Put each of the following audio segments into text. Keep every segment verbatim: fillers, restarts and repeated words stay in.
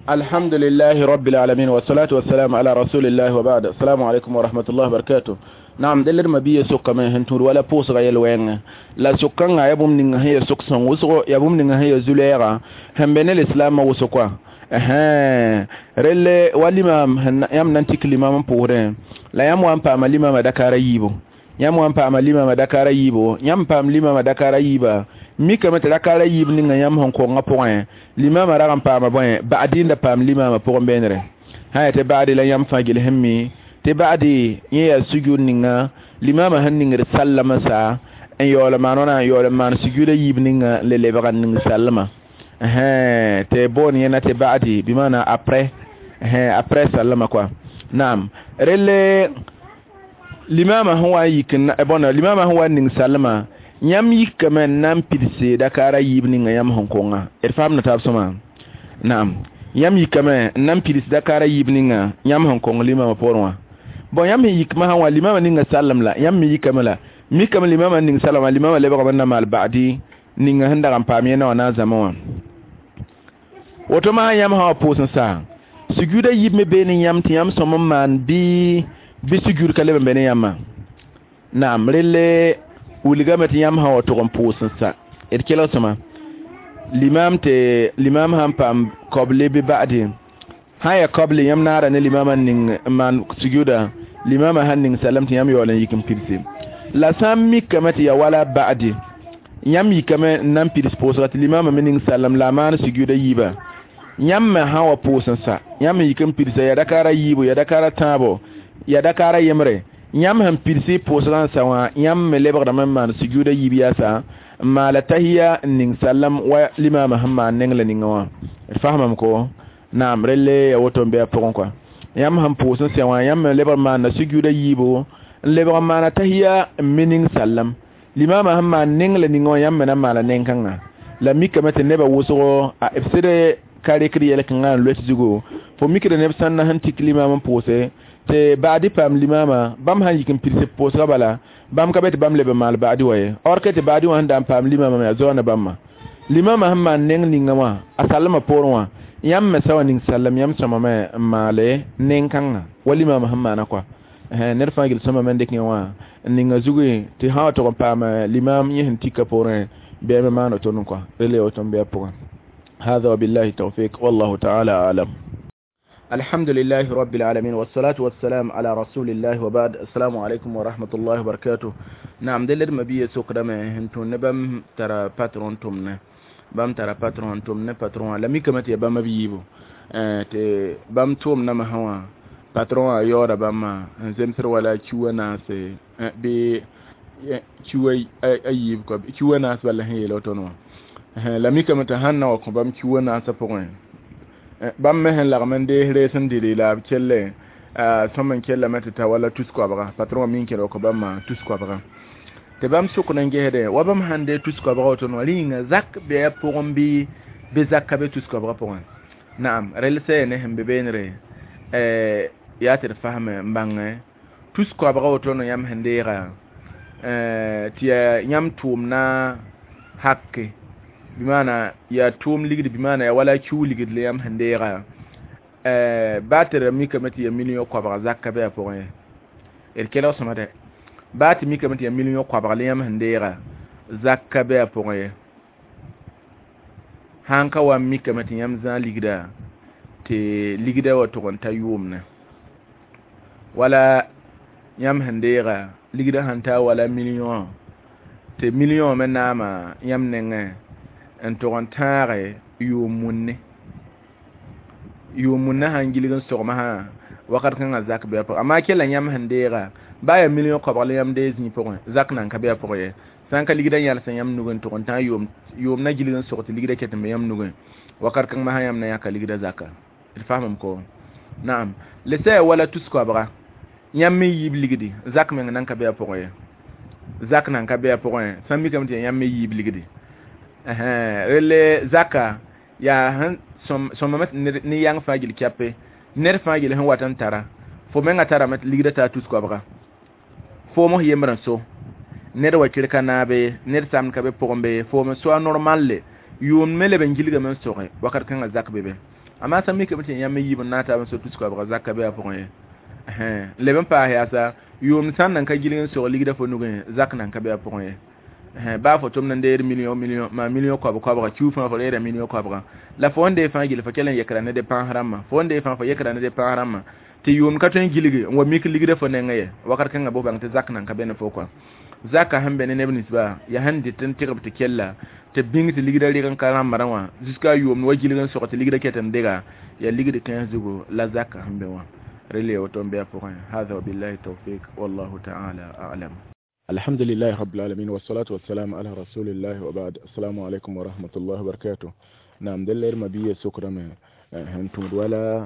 الحمد لله رب العالمين والصلاة والسلام على رسول الله وبعد. السلام عليكم ورحمة الله وبركاته. نعم دلر مبيه سوق ما هنتور ولا بوس غير وين لا سوقان يبوم نين هي سوق سون وسوق يبوم نين هي زليرا هم بين الإسلام وسوقا أها رل والإمام يام ننتك الإمام بورين لا يام وام بام الإمام دكار يبو يام وام بام الإمام دكار يبو يام بام الإمام دكار يبا mi kama te dakara yib ni ngam hon ko ngapoin lima ma ram pa ma bon baadi nda pam lima ma pour benre ha te baadi la yam fagil hemmi te baadi ya sujud ni nga lima ma han ni ngir sallama sa en yola manona yola man sujud yib ni nga le le bagan ni sallama eh te bon yana te baadi bi mana après eh après sallama quoi naam rele lima ma huwa yikin e bon lima ma huwa ni sallama nyam yikama nam pirse dakara yibni nga yam honkonga er fam na tab soma naam yam yikama nam pirse dakara yibni nga yam honkonga lima ma porwa bon yam yikma ha walima ni nga sallam la yam yikama la mi kam lima ma ni sallam lima ma leba banna mal baadi ni nga handa ram pam yana wana zamawa woto ma yam ha posan sa suguda yibme be ni yam ti yam soma man bi bi sugur kale be ne yamma naam rele uligamati yam hawa togon pusin sa irkela sama limam te limam ham pam koble bi ba'di haya koble yam nara ne limaman nin man sujuda limama hannin salam te yam yolan yikim pirsi la sammi kamati ya wala ba'di yam yikame nan pirs posat limama menin salam la man sujuda yiba yam ma hawa pusin sa yam yikim pirsa ya dakara yibo ya dakara tabo ya dakara yemre yam han pirsi posran sawa yam melebra man sujuda yibiya sa mala tahiyya ning sallam wa lima muhammad ning la ningawa fahmam ko naam rele ya woto be pokon ko yam han posran sawa yam melebra man sujuda yibo lebra man tahiyya mining sallam lima muhammad ning la ningawa yam na mala ning kanga la mikamete neba woso a efsire kare kriyel kanga lwetjugo fo mikre nebsan na han tiklima man pose te baadi pam limama bam han yikin pirse posra bala bam kabet bam lebe mal baadi waye orkete baadi wan dam pam limama me zona bamma limama hamma neng ningama asalama porwa yam me sawa ning sallam yam sama me male nen kanga walima muhammad na kwa eh ner fagil sama men dek nyawa ninga zugi ti ha to pam limam yin tika porin be me mano tonu kwa rele o tombe po هذا بالله التوفيق والله تعالى أعلم. الحمد لله رب العالمين والصلاة والسلام على رسول الله وبعد. السلام عليكم ورحمة الله وبركاته. نعم دلر مبيه سوكرا ما هنتون نبام ترى باترون تومنا بام ترى باترون تومنا باترون لمي كمت يا بام بيبو اه ت بام توم نما هوا باترون يورا بام زمسر ولا تشوا ناس اه بي تشوا ايب كو تشوا ناس ولا هي لو تونو لمي كمت هنا وكو بام تشوا ناس بوين bam mehen la gamande resen dili la kelle somen kella metata wala tusko abaga patron min kelo ko bam tusko abaga te bam suko nange hede wa bam hande tusko abaga to no linga zak be pombi be zakka be tusko abaga pon naam relse ne hembe benre eh yatir fahme mbange tusko abaga to no yam hande ra eh tiya yam tumna hakke bimana ya tum ligid bimana ya wala kiu ligid le yam handera euh battere mi kamati ya million ko ba zakka be pour el kelo somade bat mi kamati ya million ko ba le yam handera zakka be pour hanka wa mi kamati yam zan ligida te ligida wa to kon tayumna wala yam handera ligida hanta wala million te million menama yam nenge en torantare yumunne yumunna hangiligan sogma ha wakat kan zak be pa ama kela nyam handera baya million ko bale yam des ni pour zak nan ka be pour ye sanka ligidan yalla san yam nugun torantan yum yum na giligan sogti ligida ket me yam nugun wakat kan ma yam na yaka ligida zaka il fahmam ko naam lese wala tusko abra yam mi yib ligidi zak men nan ka be pour ye zak nan ka be pour ye san mi kam ti yam mi yib ligidi eh rele zaka ya han som somamet ni yang fagil kape ner fagil han watan tara fo menga tara met ligida ta tus ko abra fo mo yemran so ner wa kirka nabe ner sam ka be pombe fo mo so normal le yum mele ben gilga men so wakat kan zak bebe amma san mi kamtin ya mai yibin nata ban so tuska ba zakka be afon ye eh leben pa ya sa yum san nan ka gilin so ligida fo nugun zak nan ka be afon ye eh ba fo tum nan de million million ma million ko ko ba chu fa fo de million ko ba la fo onde fa gil fa kelen yekra ne de pan harama fo onde fa fa yekra ne de pan harama ti yum ka ton giligi wa mi ligida fo ne ngaye wakar kan abo bang te zak nan ka be ne fo ko zaka hambe ne nebnis ba ya handi tan tirab te kella te bingi te ligida ligan karam maranwa jusqu'à yum no giligan so te ligida ketam dega ya ligida tan zugo la zaka hambe wa rele o tombe pour hada billahi tawfiq wallahu ta'ala a'lam alhamdulillah rabbil alamin wassalatu wassalamu ala rasulillah wa ba'd assalamu alaykum wa rahmatullahi wa barakatuh nam deller mabiye sukrame hantum wala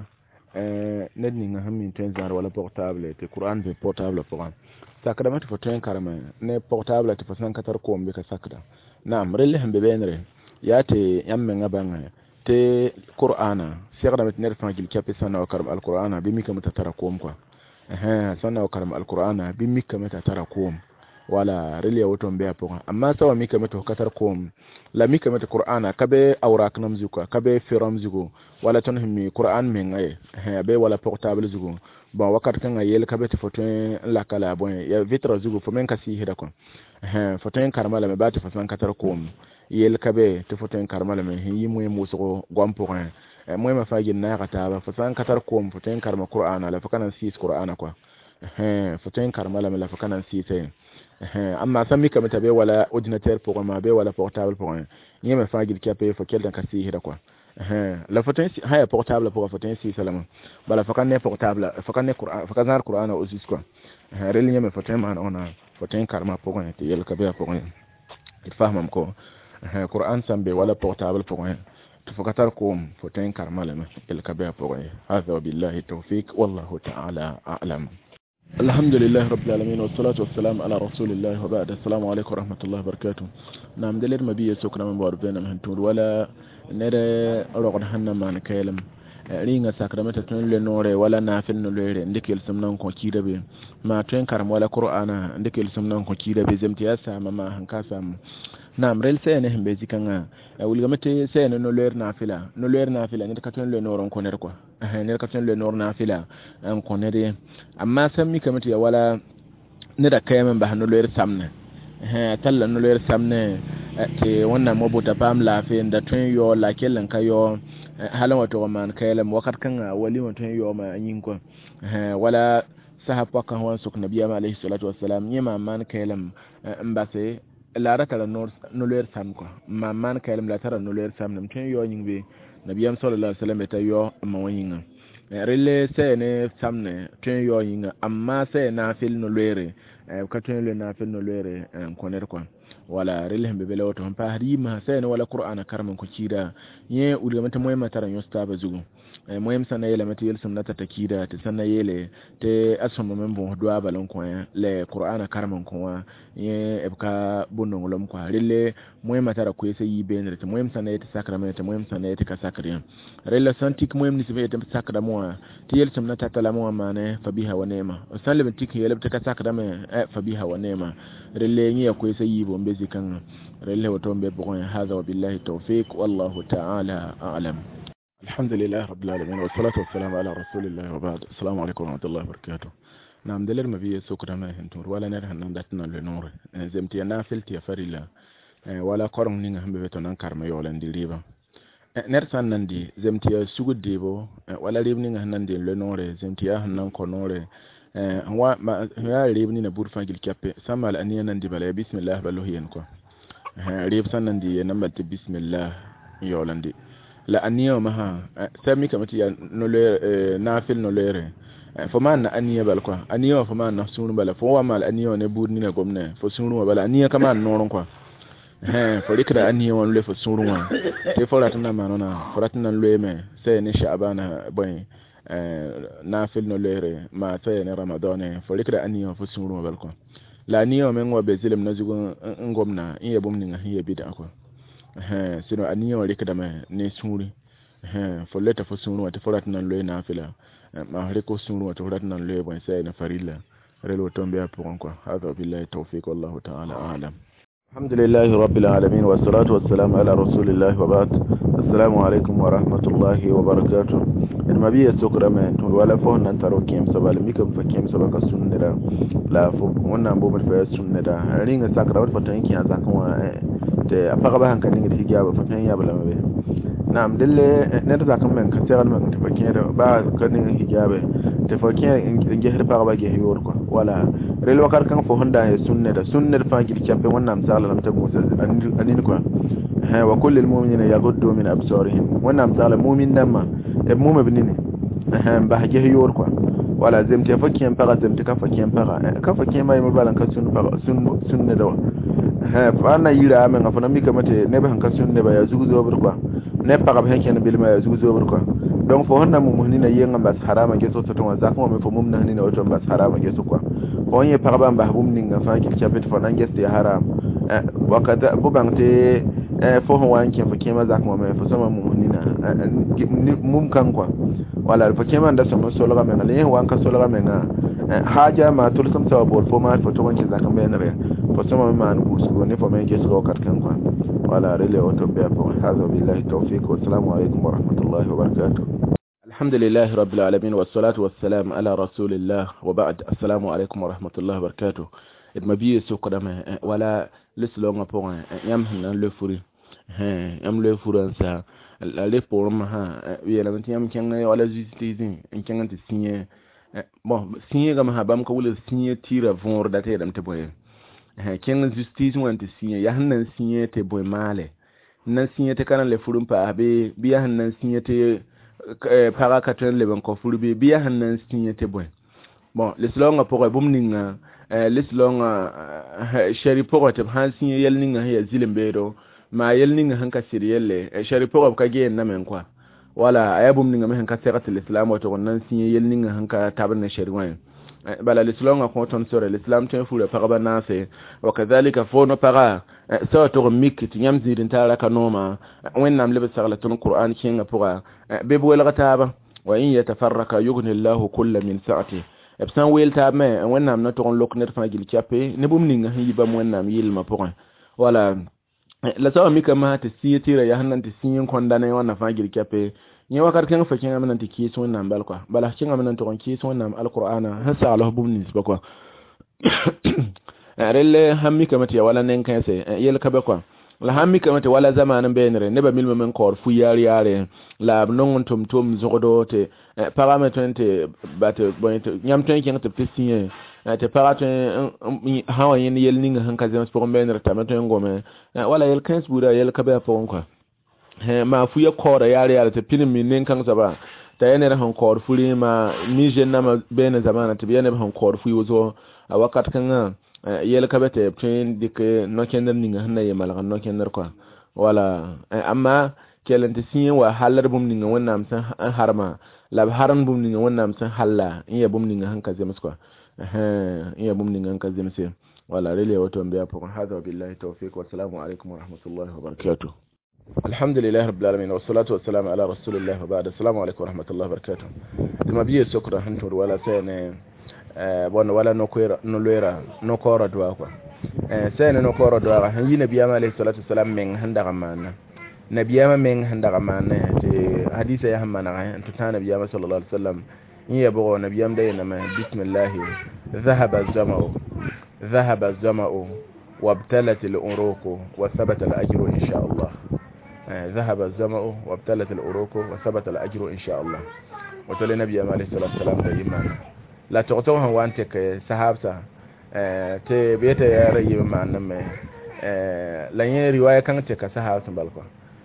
nedni nga hammin tenzar wala portable te qur'an be portable pour sakada mata fotoyen karama ne portable te fasan katar ko mbe ka sakada nam relle hambe benre yate yamme ngabanga te qur'ana sakada mata ner fangil kape sana karam alqur'ana bi mika mata tara ko mko eh sana karam alqur'ana bi mika mata tara ko wala relle woto mbe apo amma sawa mika mata katar ko la mika mata qur'ana kabe awrak nam zuko kabe firam zugo wala ton himmi qur'an men ngaye eh be wala portable zugo bon wakat kan yel kabeti fotoen la kala bon ya vitra zugo fo men kasi hida kon eh fotoen karmala me bati fasan katar ko yel kabe to fotoen karmala me yi moy muso gompo eh moy ma faji na kata ba fasan katar ko fotoen karma qur'ana la fakanan sis qur'ana kwa eh fotoen karmala me la fakanan sis eh amma sami kamata be wala ordinateur pour ma be wala portable pour ni ma faji kape fo keldan kasi hida kwa eh la photo haya portable pour photo si salama bala fakane portable fakane qur'an fakazar qur'an au sis quoi eh reli nyame photo man ona photo karma pour te yel kabe pour il fahmam ko eh qur'an sambe wala portable pour to fakatar ko photo karma lama yel kabe pour hada billahi tawfik wallahu ta'ala a'lam alhamdulillah rabbil alamin wassalatu wassalamu ala rasulillah wa ba'da assalamu alaykum wa rahmatullahi wa barakatuh nam deler mabiye sokna man bor benam hantur wala nere rogod hanna man kaylam ringa sakramata ton le nore wala nafil no lere ndikel sumnan ko kidabe ma ton karam wala qur'ana ndikel sumnan ko kidabe zemti asa mama hanka sam nam rel sene hembe jikanga wulga mate sene no lere nafila no lere nafila ni ka ton le noron ko ner ko eh ne ka ton le nor nafila an ko nere amma sammi kamati wala ne da kayaman ba no lere samna eh talla no lere samne te wannan mabuta pam lafiyan da tun yo la kellan kayo halan wato man kaylam wakat kan wali wato yo ma yin ko wala sahaba kan wan suk nabiya alayhi salatu wassalam yima man kaylam mbase la ratala no no ler sam ko ma man kaylam la tara no ler sam nam tun yo nyingbe nabiya sallallahu alaihi wasallam ta yo ma wayinga rele se ne samne tun yo yinga amma se na fil no lere ka tun le na fil no lere ko ner ko wala rilhim bebe lawato han pahrima sayna wala qur'ana karman ko kida ye ulamata moy mataran yosta bazugo e moyem sana yele mata yel sunnata takida te sana yele te asoma membo doa balon ko le qur'ana karman ko wa ye ebka bonno ngolom ko rille moy matara ko yese yibe te moyem sana yete sakramene te moyem sana yete ka sakriya rille santik moyem ni sebe te sakra mo te yel sunnata tala mo mane fabiha wa nema sallam tik yele te ka sakrame fabiha wa nema rille ngi ko yese yibo zikan rele wato be bon hada wa billahi tawfiq wallahu ta'ala a'lam alhamdulillah rabbil alamin wa salatu wassalamu ala rasulillah wa ba'd assalamu alaykum wa rahmatullahi wa barakatuh nam deler mabiye sukra ma hentur wala ner hanan datna le nur zemti nafil ti farila wala korong ninga hambe beto nan karma yolan di riba ner san nandi zemti sugudde bo wala ribni nga hanan de le nur zemti hanan ko nore wa ma ya ribni na burfa gil kappe samal aniya nan di bala bismillah baluhiyan ko rib sanan di namba ti bismillah yolandi la aniya ma ha sami kamati ya no le nafil no lere fo man aniya bal ko aniya fo man sunu bala fo wa mal aniya ne budni na gomne fo sunu bala aniya kama noron ko eh fo rikra aniya won le fo sunu wa te fo ratna manona fo ratna le me sai ne sha'bana boy nafil no lere ma tay ne ramadan fo rikra aniyo fo sunu bal ko la niyo men wa bezilim na zugo ngomna iya bum ninga hiya bida ko eh sino aniyo rikda me ne sunu eh fo leta fo sunu wa te fo ratna le nafila ma riko sunu wa te fo ratna le boy sai na farilla relo tombe apon ko hada billahi tawfiq wallahu ta'ala a'lam alhamdulillahi rabbil alamin wassalatu wassalamu ala rasulillahi wa ba'd assalamu alaikum wa rahmatullahi wa barakatuh. In mabiya sokra men tun wala fo nan taro kem sabal mi kam fa kem sabaka sunnira la fo wannan bo fa sunnira ringa sakra wa fatan ki azakan wa te afaga ba hankan ngi hijaba fa tan ya bala mabe na'am dalle ne da zakan men ka tsara men ta fakin da ba kan hijaba te fakin ngi har fa ba ge hiyor ko wala rel wakar kan fo honda e sunnira sunnir fa gi champe wannan misala lam ta musa anin ko ha wa kullu almu'minina yaghuddu min absarihim wannan misala mu'min nan ma e mu'min binine ha ba ge hiyor ko wala zemte fakin fa zemte ka fakin fa ka fakin mai mabalan ka sun fa sun sunne da ha fa na yira men afana mi kamate ne ba hanka sunne ba ya zugu zo burkwa ne pa ga hanke ne bilma ya zugu zo burkwa donc fo honna mu muhni na yenga bas harama ge so to za ko me fo mum na ni na wato bas harama ge so kwa ko ye pa ba ba bum ninga fa ki chapet fo nan ge ya haram wakata bu bangte fo ho wanke fo kema za ko me fo sama mu muhni na mum kan kwa wala fo kema nda so so la men le wanka so la men haja ma tul sam sa bol fo ma fo to wanke za kan be na re fo sama ma an ku so ne fo me ge so kat kan kwa wala rele wato be fo hada billahi tawfiq wa assalamu alaikum wa rahmatullahi wa barakatuh. الحمد لله رب العالمين والصلاة والسلام على رسول الله وبعد السلام عليكم ورحمة الله وبركاته. المبيه سكرة ولا لسلونا بوان يمهن لفوري يم لفوري أنسى لفور مها يلا أنت يم كنا ولا زيتين إن كنا تسيني bon signé gam ha bam ko wala signé tira vendre date dam te boy كنا justice want to signé ya hanan signé te boy male nan signé te kana le furum pa be biya hanan signé te para katren le ban ko furbi biya hanan signé te boy bon les longa pour bum ninga les longa sheri pour te han signé yel ninga ya zilembedo ma yel ninga hanka siriyelle sheri pour ka ge na men kwa wala ayabum ninga men hanka sirat al-islam wato nan signé yel ninga hanka tabarna sheri wan bala l'islam ko ton sore l'islam ten fure paraba nase wa kadhalika fono para so to mik tinyam zidin tara kanoma wennam lebe sarla ton qur'an kinga pura bebo el gataba wa in yatafarraka yughni allah kull min sa'ati ebsan wel ta me wennam na ton lokner fa gil chape ne bum ninga hiba wennam yilma pura wala la sawa mika ma ta siyatira ya hanan ta siyin kondane wannan fa gil chape ni wakar kan fakin amanan tiki sun nan balkwa bala kin amanan to kon ki sun nan alqur'ana hasa Allah bum nis bakwa relle hammi kamati wala nen kan sai yel ka bakwa la hammi kamati wala zamanin bayanare ne ba milma men kor fu yari yare la non tum tum zodo te parametre te bate bonite nyam ten kin te pesiye te parametre hawa yen yel ninga hanka zema pour bayanare tamato ngome wala yel kan buda yel ka ba fon kwa ma fu ya kora yare yare ta pinin min nen kan saba ta yana han kor furi ma mi jenna ma bene zamana ta yana han kor fu yozo a wakat kan yel ka bete train dik no kender ninga hanna ye malaga no kender kwa wala amma kelante sin wa halar bum ninga wannan san harma la haran bum ninga wannan san halla iya bum ninga hanka zemus kwa eh iya bum ninga hanka zemus wala rele wato mbiya fa hada billahi tawfiq wa assalamu alaikum wa rahmatullahi wa barakatuh. الحمد لله رب العالمين والصلاة والسلام على رسول الله وبعد السلام عليكم ورحمة الله وبركاته. لما بيجي سكرة هنتور ولا سنة بون ولا نكوير نلويرا نكورة دواقة سنة نكورة دواقة هنجي نبي عليه الصلاة والسلام من هندغمان نبي من هندغمان في حديث يا همنا أنت تان نبي صلى الله عليه وسلم يبغى نبي دينا ما بسم الله ذهب الزمع ذهب الزمع وابتلت الأروق وثبت الأجر إن شاء الله. ذهب الزمع وابتلت الأروق وثبت الأجر إن شاء الله. وتولي نبي عليه الصلاة والسلام دائما لا تعطوها وانتك سحابسا تبيت يا رأي معنا ما لأن رواية كانت كسحابسا بالكوا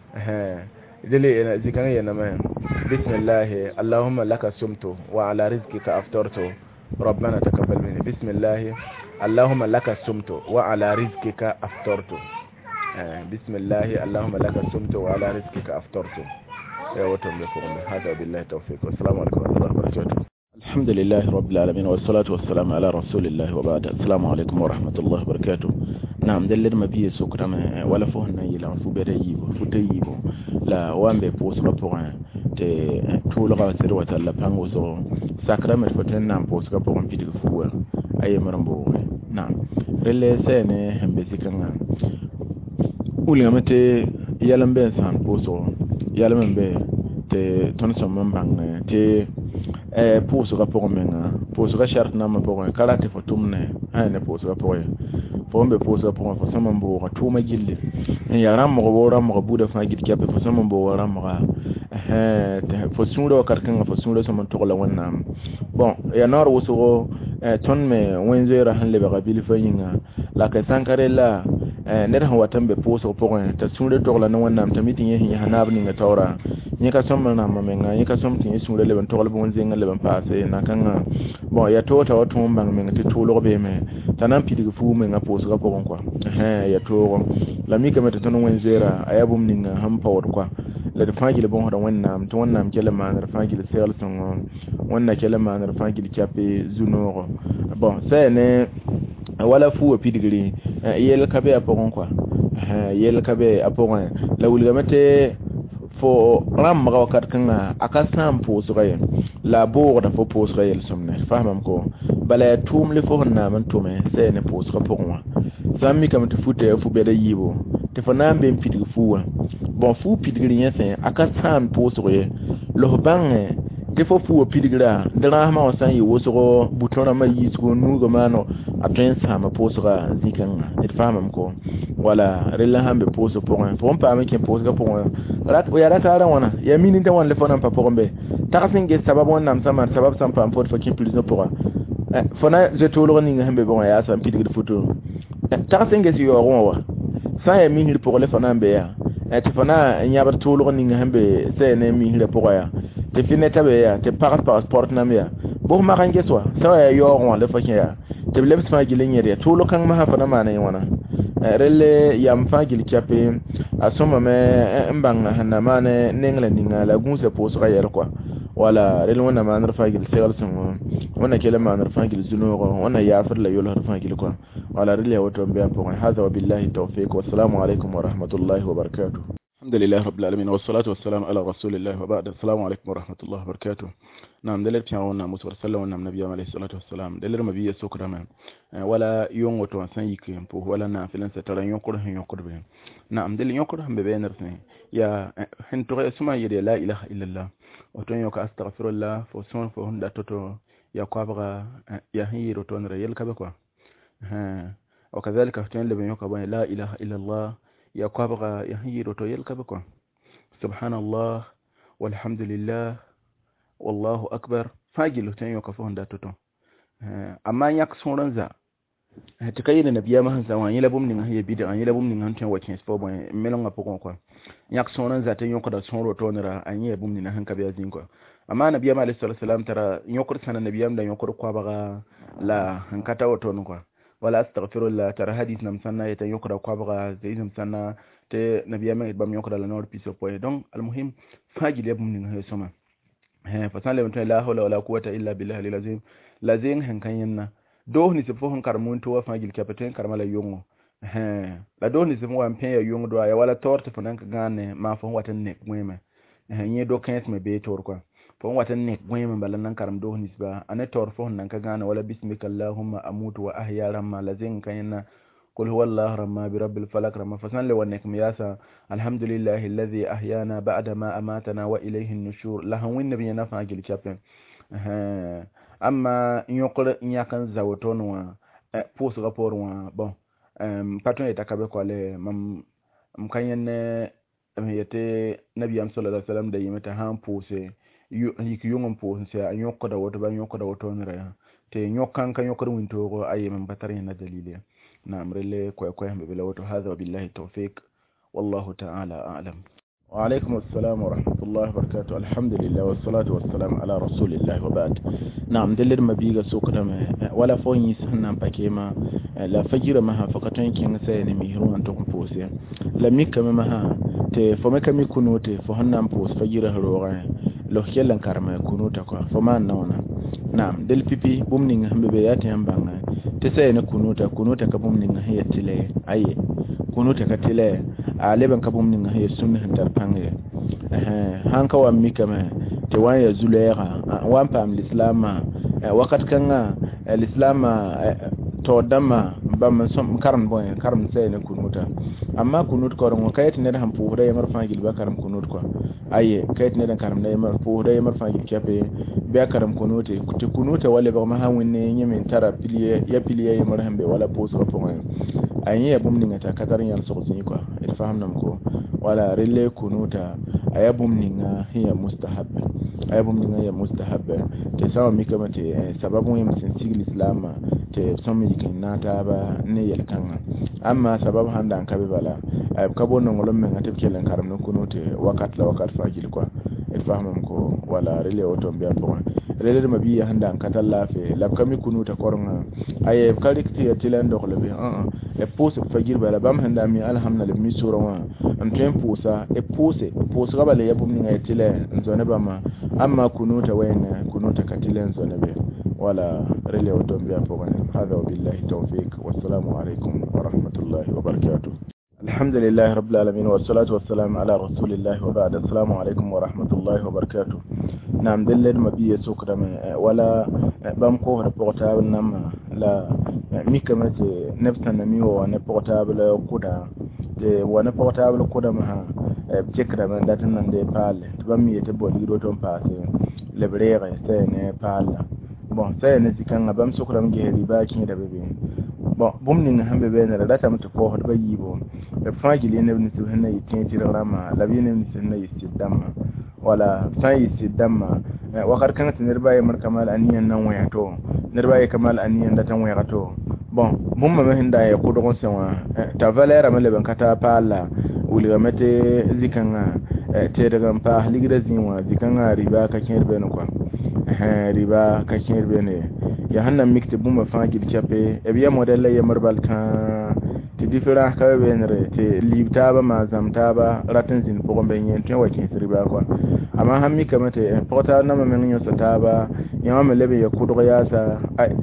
دلي ذكرنا ينما بسم الله اللهم لك سمت وعلى رزقك أفطرت ربنا تقبل مني بسم الله اللهم لك سمت وعلى رزقك أفطرت بسم الله اللهم لك سمت وعلى رزقك أفطرت يا وتم لكم هذا بالله التوفيق والسلام عليكم ورحمة الله وبركاته. الحمد لله رب العالمين والصلاة والسلام على رسول الله وبعد السلام عليكم ورحمة الله وبركاته. نعم دلنا ما بيه سكرة ولا فهنا يلا فبريء فتيء لا وان بيبوس ربنا te tulu ga sir wata la pango so sakrament foten nam pos ka pon pidi fuwa aye marambo na rele sene hembe sikanga uli amete yalambe san poso yalmen be te ton som bang te eh pousse ga pour menga pousse ga charte na ma pour kala te fotumne ha ne pousse ga pour fo mbe pousse ga pour fo sama mbo ga tuma gilli ya ram mo bo ram mo buda fa gid kape fo sama mbo ram ga eh fo sundo karkan fo sundo sama to la wannan bon ya nar wuso ton me wenzera han le ba bil fa yinga la ka sankare la ner han watan be pousse pour ta sundo to la wannan tamitin yin hanab ni ga tawra ni ka somma na mamenga ni ka somti ni sundo le ban to la bon zinga le ban passe na kan bon ya to ta wato mon bang men te to lo be me tanan pidi fu men ga pousse ga pour quoi eh ya to la mi ka meta ton wenzera ayabum ni nga ham power quoi la da fagile bon hoda wannan to wannan kele ma na fagile sel son wannan kele ma na fagile kape zunoro bon c'est ne wala fu pidigri yel kabe apon quoi eh yel kabe apon la wulga mate fo ram ma wakat kan aka sam pousse ga la bo da fo pousse ga yel somne fahmam ko bala tum le fo na man tume c'est ne pousse ga pour moi sammi kam te fute fu be da yibo te fa nambe pidigri fu bon fu pidigri yen sen aka sam pousse ga lo bange te fo fu pidigra dara ma wasan yi woso butona ma yi ko nugo mano apren sama pousse ga zikan et famam ko wala rela hambe pousse pour un fo pa me ken pousse ga pour rat o yara tara wana ya mini de wan le fona pa pour mbe ta singe sababu nam sama sabab sam pa pour fakin plus pour fona je tolo ni hambe bon ya sam pidigri photo ta singe si yo wa sa ya mini pour le fona mbe ya et fona nyabar tolo ni hambe se ne mini pour ya te fineta be ya te par passport na me ya bo ma kan geswa sa ya yo wa le fakin ya te lebs ma gilen yere tolo kan ma hafa na ma na wana rele yam fagil kape asoma me mbanga hanna mane nengle ninga la gunse posra yer kwa wala rele wona manar fagil sel sun wona kele manar fagil zunuro wona yafir la yolo fagil kwa wala rele wato be apo hada wabillahi tawfiq wassalamu alaikum wa rahmatullahi wa barakatuh alhamdulillah rabbil alamin wassalatu wassalamu ala rasulillah wa ba'da assalamu alaikum wa rahmatullahi wa barakatuh nam daler tiawna musa sallallahu nam nabiyyu alayhi salatu wassalam daler mabiya sokrama wala yongo to san yike po wala na filan sa taran yonko hen yonko be nam daler yonko hambe be nerse ya hen to suma yede la ilaha illallah wa to yonko astaghfirullah fo son fo honda toto ya kwabra ya hiro to nre yel kabe kwa ha wa kadhalika to le be yonko ba la ilaha illallah ya kwabra ya hiro to yel kabe kwa subhanallah walhamdulillah wallahu akbar fagilu tan yoka fo honda toto amma yak sonranza tikayina nabiya ma hanza wa yela bum ninga hiya bid'a yela bum ninga tan wakin spo bon melonga pokon kwa yak sonranza tan yoka da sonro to nira anye bum ninga hanka biya zin kwa amma nabiya ma alayhi salam tara yokor sana nabiya da yokor kwa baga la hankata wato kwa wala astaghfirullah tara hadith nam sanna yata yokor kwa baga zaizum sanna te nabiya ma bam yokor la nor piso point donc almuhim fagil bum ninga hiya soma he fasale mutay la hawla wala quwwata illa billahi alazim lazin han kanyenna do ni se fo hon karmun to wa fagil kapeten karmala yongo he la do ni se mo am pen ya yongo do ya wala torte fo nan gane ma fo watan ne gwema he nye do kens me be tor kwa fo watan ne gwema bala nan karam do ni ba ane tor fo nan ka gane wala bismika allahumma amutu wa ahya ramma lazin kanyenna قل هو الله رما برب الفلك رما فسن لو انك مياسا الحمد لله الذي احيانا بعد ما اماتنا واليه النشور لهن وين نبي نفع جل شابن اما يقول نياكن زاوتونوا بوس رابور وا bon patron etakabe ko le mam mkanyen yete nabi am sallallahu alaihi wasallam da yimeta han pose yiki yongom pose anyoko da woto ba nyoko da woto nira te nyokan kan yokor winto ko ayem batari na dalile نعم رلي كوي كوي هم بلوتو هذا وبالله التوفيق والله تعالى أعلم وعليكم السلام ورحمة الله وبركاته الحمد لله والصلاة والسلام على رسول الله وبعد نعم دلر ما بيغا سوكنا ولا فوني سهنا بكيما لا فجر مها فقطين كين سيني ميهرون أنتم بوسي لميك مها te fome kami kunote fo hannan pos fajira roga lo kellan karma kunuta ko fo man nawna nam del pipi bumni ngambe be yati ambanga te sai na kunuta kunuta ka bumni ngahe tile aye kunuta ka tile a leban ka bumni ngahe sunna handar pange eh hanka wa mikama te wanya zulera wan pam l'islam wakat kanga l'islam to dama bam som karam boy karam sai na kunuta amma kunut ko ron kayet ne ham puure yamar fangil ba karam kunut ko aye kayt ne dan karam ne mar fu da mar fa kepe be karam kunote kuti kunote wala ba ma hawin ne nyemen tara piliye ya piliye mar hambe wala pos ko pon ayi bum ni ngata kadar yan so zini ko il fahamnam ko wala rille kunuta ayabum ni nga hiya mustahab ayabum ni nga ya mustahab te sawa mi kama te sababu yam sin sigil islam te sommi kin nata ba ne yel kanga amma sababu handa an kabe bala ay kabo no ngolom men ngate kelen karam no kunote wakat la wakat fajil ko il fahamnam ko wala rille oto be ko rele ma biya handa an katalla fe lab kami kunuta kornga ay kalikti ya tilan do ko be a e pose fajir bala bam handa mi alhamdulillah mi sura wa am tem posa e pose pose ga bala yabum ni ngai tile nzone bama amma kunuta wayna kunuta katilen zone be wala rele oto be ko hada billahi tawfik wassalamu alaikum wa rahmatullahi wa barakatuh alhamdulillah rabbil alamin wassalatu wassalamu ala rasulillah wa ba'd assalamu alaikum wa rahmatullahi wa barakatuh nam delle ma biye sokra me wala bam ko portable nam la mi kamate neftan mi wo ne portable kuda de wona portable kuda ma jekra men datan nan de pale bam mi yete boli do ton passe le brere c'est ne pale bon c'est ne sikan bam sokra me geri ba kin da bebe bon bum ni hambe be ne data mata ko hod ba yibo e fagili ne ni su hanna yitin tirama la bi ne ni sunna yistidama wala sai yistidama wakar kan tinirba ya mar kamal aniyan nan waya to nirba ya kamal aniyan da tan waya to bon bum ma hinda ya ko dogon sanwa ta valera mele ban kata pala wuli ga mate zikanga te daga pa ligida zinwa zikanga riba ka kirbe no kwa eh riba ka kirbe ne ya hannan mikte bum ma fa gidi chape e biya model ya marbal kan ti different ka be ne te libta ba ma zamta ba ratin zin ko ben yen tun wakin riba kwa amma hammi kamate porta na ma men yo sataba ya ma lebe ya kudo ya sa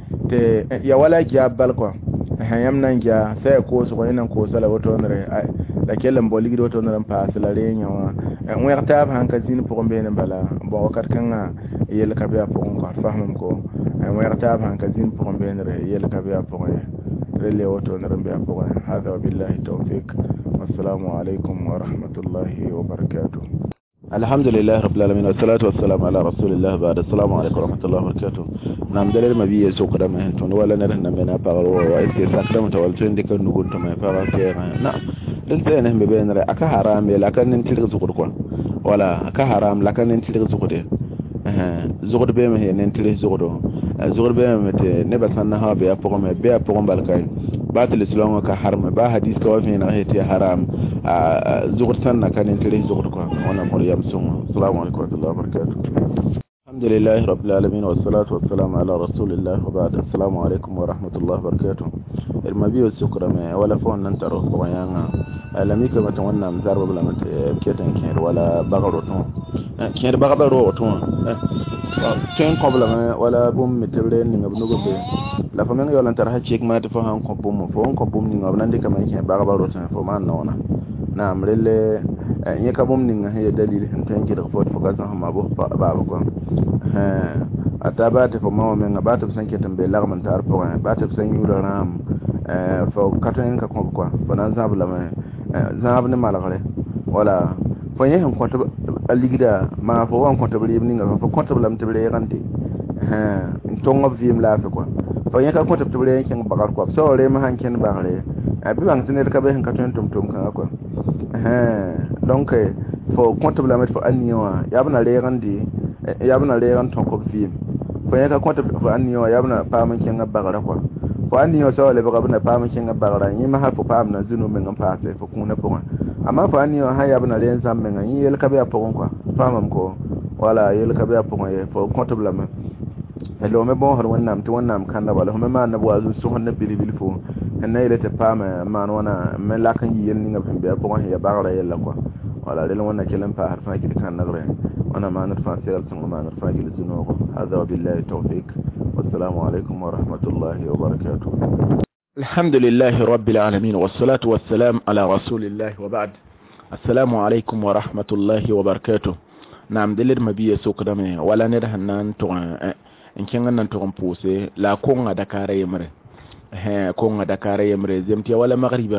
te ya wala ya balko hayam nan ja sai ko so ko nan ko sala wato nare da kellan boli gido to nan pa sala re nyawa en werta ba hanka zin ko be ne bala bo wakat kan yel ka be ko ko fahmum ko en werta ba hanka zin ko be ne yel ka be ko rele wato nan be ko hada billahi tawfik wassalamu alaikum wa rahmatullahi wa barakatuh alhamdulillah rabbil alamin wassalatu wassalamu ala rasulillah ba'da assalamu alaikum warahmatullahi wabarakatuh nam dalil mabiye so kada ma to wala na nan na pagaro wa ite sakra mata wal tun dikan nugun to mai fara ke na din sai ne be ne aka haram be lakan nin tilga zukur ko wala aka haram lakan nin tilga zukur de eh zukur be me nin tilga zukur zukur be me te ne ba sanna ha be ya pogo me be ya pogo balkai batil islam ka haram ba hadis ka wa na heti haram zukur sanna kan nin tilga zukur ko wannan ko yam sun assalamu alaikum warahmatullahi wabarakatuh alhamdulillah rabbil alamin wassalatu wassalamu ala rasulillah wa ba'd assalamu alaikum wa rahmatullahi wa barakatuh irmabiyo sukra me wala fon nan taro ko yanga alami ka mata wannan zarba bala mata ketan ken wala bagaro to ken bagaro to ken ko bala wala bum metebre ni ngab nugo be la fa men yolan tar ha chek ma ta fa han ko bum fo ko bum ni ngab nan de ka man ken bagaro to fo man nona na amrele nye ka bum ni ngahe dalil hin tan ki da fo fo ka san ma bo ba ba ko eh ataba ta fo ma men ba ta san ke tambe lagman tar fo ba ta san yura ram eh fo katen ka ko ko bana zabla me zabne malagare wala fo nye han ko to aligida ma fo wan ko to bari ni nga fo ko to lam tebe rande eh to ngob vim la fe ko fo nye ka ko to tebe ken bakar ko so re ma han ken bagare abi bang tinir ka be han ka ton tum tum kan ko eh donc fo ko to lam fo anniwa yabna re rande yabna re ran ton ko vim fo nye ka ko to fo anniwa yabna pa man ken bagara ko fo anniwa so le bagara pa man ken bagara ni ma ha fo pa na zinu men pa se fo kuna po amma fa anniwa ha yabna re zam men ni yel ka be po ko fa mam ko wala yel ka be po fo ko to lam hello me bon har wannan to wannan kan da wala ma na wazu su hanna bilibil fo hanna ile ta pama man wana me la kan yi yen nga be ko ya bagara yella ko wala le wannan kelan fa har fa ki kan na gre wana ma na fa sel sun ma na fa ki zuno ko hada billahi tawfik wassalamu alaikum wa rahmatullahi wa barakatuh alhamdulillah rabbil alamin wassalatu wassalam ala rasulillah wa ba'd assalamu alaikum wa rahmatullahi wa barakatuh nam delir mabiye sokdame wala ne da hannan to in kin nan to pose la konga dakara yemre he konga dakara yemre zemti wala magriba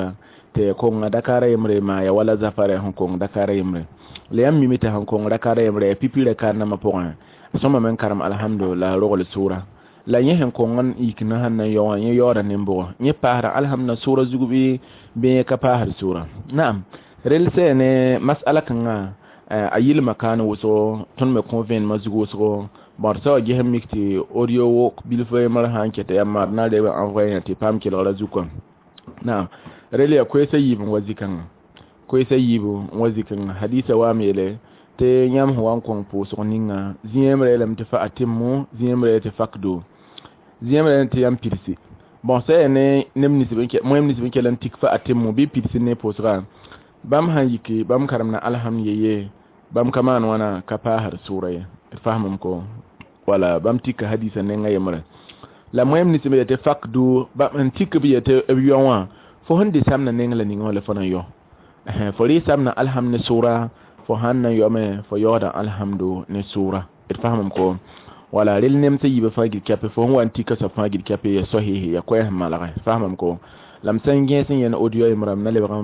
te ko ngada kare yemre ma ya wala zafare hon ko ngada kare yemre le yam mimita han ko ngada kare yemre pipire kan na mapoa soma men karam alhamdulillah rogol sura la yehen ko ngan ikna hanna yo an yo da nembo nye para alhamna sura zugubi be ka pahar sura na'am rel ne mas'ala kan ayil makana wuso ton me conven mazugo so barsa gehem mikti audio wo bilfo mar hankete yamma na de envoyer te pam ki la zukon na'am rel ya ko sai yibin wazikan ko sai yibu wazikan hadisa wa mele te nyam huwan kon po so ninga ziemre lam te fa atimmu ziemre te fakdo ziemre te yam pirsi bon c'est ne nemni sibike mo nemni sibike lan tikfa atimmu bi pirsi ne po sura bam hanjiki bam karamna alhamdulillah bam kaman wana kapa har suraya fahmum ko wala bam tika hadisa ne ngayemra la mo nemni sibike te fakdo bam tikka bi te abiyon fo hande samna ne ngala ni ngole fona yo eh fo ri samna alhamdulillah sura fo hanna yome fo yoda alhamdu ne sura irfahmum ko wala rel nem tayiba fagir kape fo wanti ka sa fagir kape ya sahihi ya ko ya malaga fahmum ko lam sangen sin yen audio imram na le ram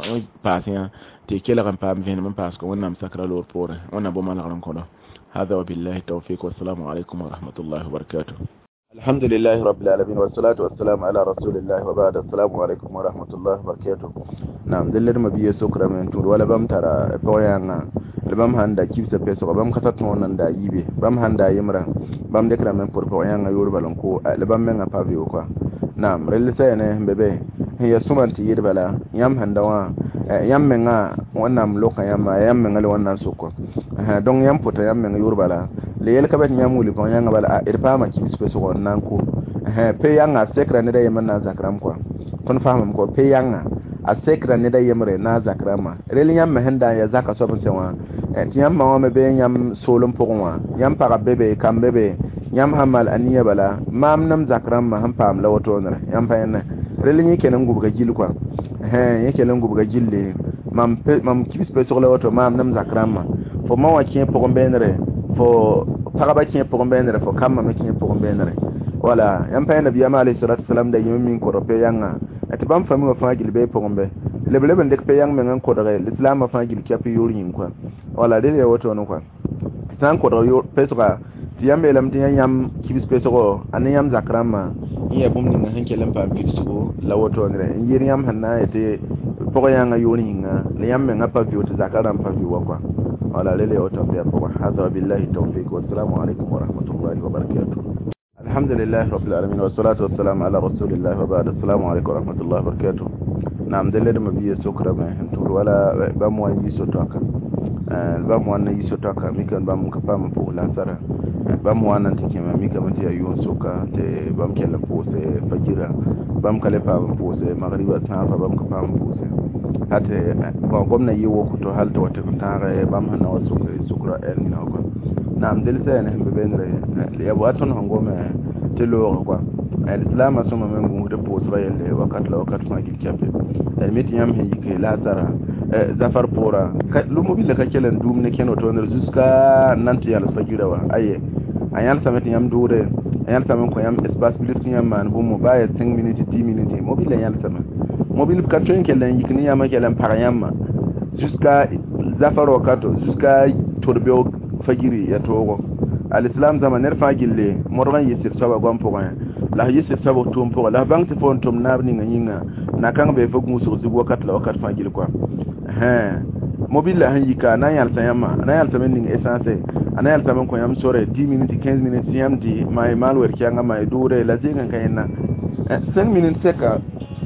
patient te kela ram pam ven man parce que wonnam sakra lor pour wonna bo malaga ko do hada wa billahi tawfiq wa assalamu alaykum wa rahmatullahi wa barakatuh alhamdulillahi rabbil alamin wa salatu wassalamu ala rasulillahi wa ba'da assalamu alaykum wa rahmatullahi wa barakatuh nam dillir mabiye sokra men tur wala bam tara boyanga bam handa kibsa peso bam kata tonan da yibe bam handa yimra bam dekra men pour boyanga yorbalon ko le bam men apavio quoi nam rel sayene bebe ya sumanti yirbala yam handa wa yam menga wonnam loka yam yam menga le wannan soko ha don yam pota yam menga yorbala le yel kabet nyamuli bon yanga bala irpa ma kibsa peso nan ko ha pe yanga sekra ne da yamna zakram ko ton faham ko pe yanga a sekra ne da yamre na zakrama rel yam handa ya zaka so bon sewa yam ma wa me be yam solon pogwa yam para bebe kam bebe yam hamal aniya bala mam nam zakrama ham pam la wato na yam pa yana rel ni kenan gubga jil kwa eh yake lan gubga jille mam mam kibis pe sur la wato mam nam zakrama fo ma wa kien pogombenre fo para ba kien pogombenre fo kam ma kien pogombenre wala yam pa yana biya ma alayhi salatu wasalam da yimin ko rope yanga atibam fami wa fa gilbe pogombe leblebe ndek pe yang mengan ko dare l'islam fa gil kapi yorin kwa wala de le woto no kwa san ko do pesra tiyambe lam tiyan yam kibis pesro anan yam zakrama iya bum ni ngan kelam pa kibisgo la woto ngre yiri yam hanna ete poko yanga yorin nga le yam menga pa viot zakaram pa viwa kwa wala le le woto pe poko hada billahi tawfiq wa assalamu alaikum wa rahmatullahi wa barakatuh alhamdulillah rabbil alamin wa salatu wassalamu ala rasulillah wa ba'da assalamu alaikum wa rahmatullahi wa barakatuh nam dele de mabiye sokra ben tur wala bam wan yi sotoka bam wan yi sotoka mikan bam ka pam pour lansara bam wan nan tike ma mika mati ayu soka te bam kala pose fajira bam kala pam pose magriba ta fa bam ka pam pose hate bon gomna yi wo to halto wata tare bam hana wasu sokra el na ko nam dele sen be benre ya waton hangome telo ko الإسلام أسمى من جمهور بوسرائيل اللي وقت لوقت ما جيت كابي الميت يوم هي كي لا ترى زفر بورا لو مو بيلك كيلن دوم نكين وتونر جسكا نانتي على سجيرة وا أيه أيام سمعت يوم دورة أيام سمعت كم يوم إسباس بلس يوم ما نبوم باي ten minutes ten minutes مو بيل أيام سمع مو بيل بكتشين كيلن يكني يوم كيلن باريام ما جسكا زفر وقتو جسكا تربيو فجيري يتوه الإسلام زمان نرفع جلّي مرغان يصير سوا قام فوقه لا يصير سوا توم فوقه لا بانك تفون توم نابني نينا نكان بيفوق موسو زي وقت لا وقت فاجل قام ها موبيل لا هنيكا نايل سيما نايل سمين إسانسي أنا يل سمين كويام سورة ten minutes fifteen minutes يام دي ما يمال وركيانا ما يدورة لازم كاينا ten minutes سكا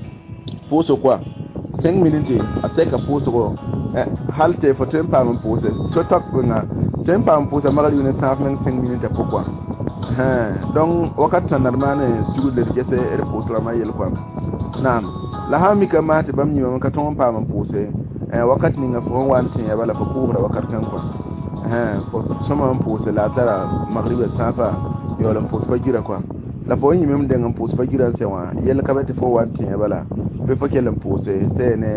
فوسو قام ten minutes أسكا فوسو halte fo tempa mon pose so tok na tempa mon pose mara yune cinq minutes pourquoi hein donc wakat normalement sur le gese er pose la mayel quoi nam la hami kama te bam nyima ka ton pa mon pose eh wakat ni nga fo wanti ya bala fo couvre wakat kan quoi hein fo so mon pose la tara magribe safa yo la pose fajira quoi la fo nyima mde ngam pose fajira se wa yel ka bete fo wanti ya bala be fo kelam pose c'est ne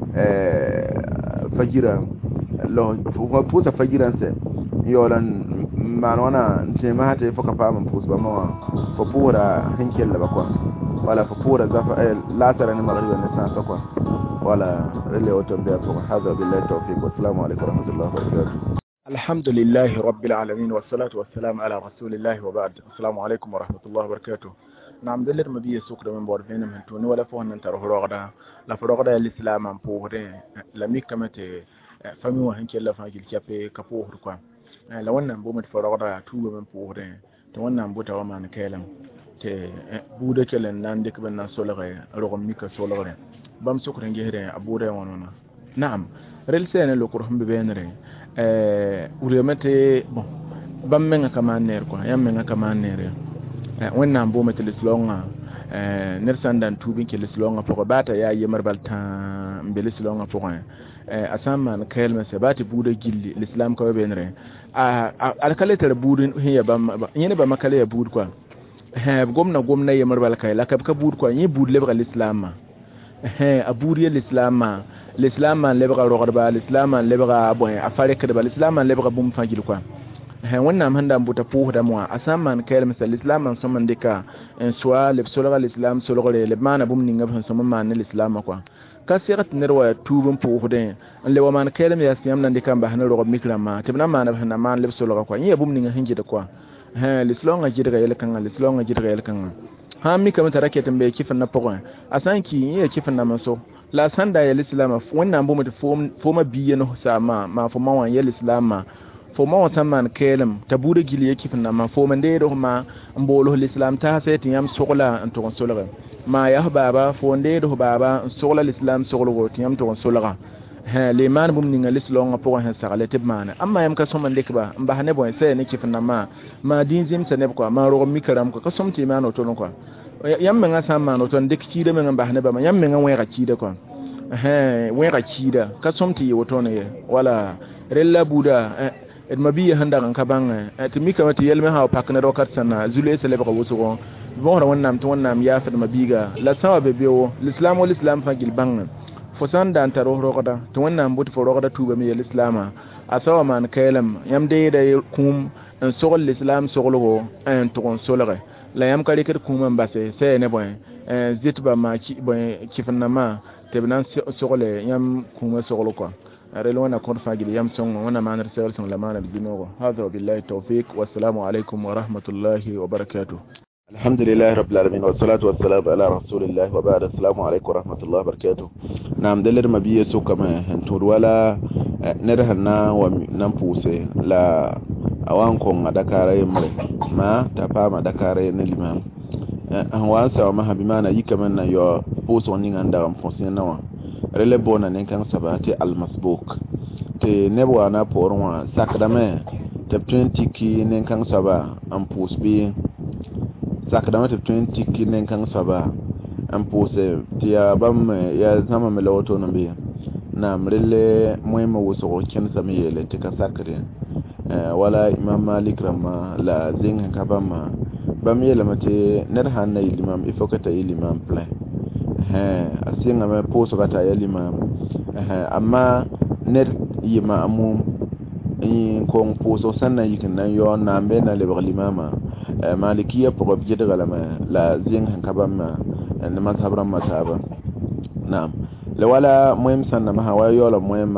eh fajira lo fo pusa fajira se yolan manona ntema hata foka pama pusa ba mawa fo pura hinkel la bakwa wala fo pura zafa la tara ni magriba ne sa kwa ولا رلي وتنبيه هذا بالله التوفيق والسلام عليكم ورحمة الله وبركاته. الحمد لله رب العالمين والصلاة والسلام على رسول الله وبعد. السلام عليكم ورحمة الله وبركاته. نعم دلر مبيه سكر من بورفين من توني ولا فوهن انت روح رغدا لا فرغدا الإسلام عن بوهرين لمي كمت فمي وهنك الله فاجل كابي كبوهر كوا لو أن بومت فرغدا توب من بوهرين تو أن بوتا وما نكلم te bude kelen nan dik ben na solare rogom mika solare bam sukren gehre abude wonona naam rel sene lo ko humbe benre euh uremete bon bam menga kamaner ko yam menga kamaner eh wonna mbo metel slonga euh ner sandan tubin ke slonga poko bata ya yemar balta mbele slonga poko eh asamman kelma sabati bude gilli l'islam ko benre a alkaleter budin hiya bam yene ba makale ya bud quoi he gomna gomna yemar balkay la kab kabur ko ni bud lebra l'islam he aburiya l'islam l'islam lebra rogarba l'islam lebra bon afare kadba l'islam lebra bum fangil quoi he wannan handa mbuta fu da mo asaman kayel misal l'islam son man dika en soit le solora l'islam solora le mana bum ni ngab son man l'islam quoi kasirat nerwa tubun fu huden le wa man kayel mi yasiyam nan dika ba hanar rogob mikrama tibna man ba hanar man le solora quoi ni bum ni hinji da quoi ha l'islam a jirga yel kan l'islam a jirga yel kan ha mi kam tarake tambe kifin na pokon asanki yi kifin na maso la sanda yel islam wannan bu mutu foma biye no sama ma foma wan yel islam foma wan samman kelam tabude gili kifin na ma foma de do ma mbolo l'islam ta sai tiyam sokola anto konsola ma ya baba fonde do baba sokola l'islam sokolo tiyam to konsola ha le man bum ninga l'islam po ha sagale tibmana amma yam ka soman lekba mba hane bon sai ne kifin na ma ma dinzim saneb ko ma ro mi karam ko somti ma no to no ko yam menga samma no to ndik ci de menga mba hane ba ma yam menga we ga ci de ko eh we ga ci da ka somti woto ne wala rella buda et mabiya handa kan kaban et mi kamati yelme ha pak na rokat sana zule sele ba woso ko bon wonnam to wonnam ya fa mabiga la sawa be bewo l'islam wal islam fa gil bang fosan dan taro rokoda to wonnam but fo rokoda tuba mi l'islama asawa man kaylam yam de de kum en sogol l'islam sogolo en to kon solare la yam kali ket kum mbase se ne boy en zitba ma ci boy kifna ma tebnan sogole yam kum sogolo ko رلونا كون فاجل يام سون وانا ما نرسل سون لما نبجنوه هذا وبالله التوفيق والسلام عليكم ورحمة الله وبركاته. الحمد لله رب العالمين والصلاة والسلام على رسول الله وبعد. السلام عليكم ورحمة الله وبركاته. نعم دلر مبيه سو كما هنتور ولا نرهنا ونمبوسه لا أوانكم دكاري مري ما تفهم دكاري نلمام أهوان سوا ما بمعنى يكمن يو بوس ونين عندهم فوسين نوا rele bona nen kan sabati almasbuk te nebwa na porwa sakdame te twenty ki nen kan saba am pusbi sakdame te twenty ki nen kan saba am puse ti ya bam ya zama melawoto no bi na mrele moyma woso ken samiyele te ka sakre wala imam malik rama la zing ka bama bam yele mate ner hanna imam ifokata imam plan eh asinga me poso kata yalima eh amma ner yima amu in kon poso sanna yikin nan yo na be na le limama malikiya po bi de galama la zin han kabama en mazhabra mazhaba naam le wala muhim sanna ma hawa yo la muhim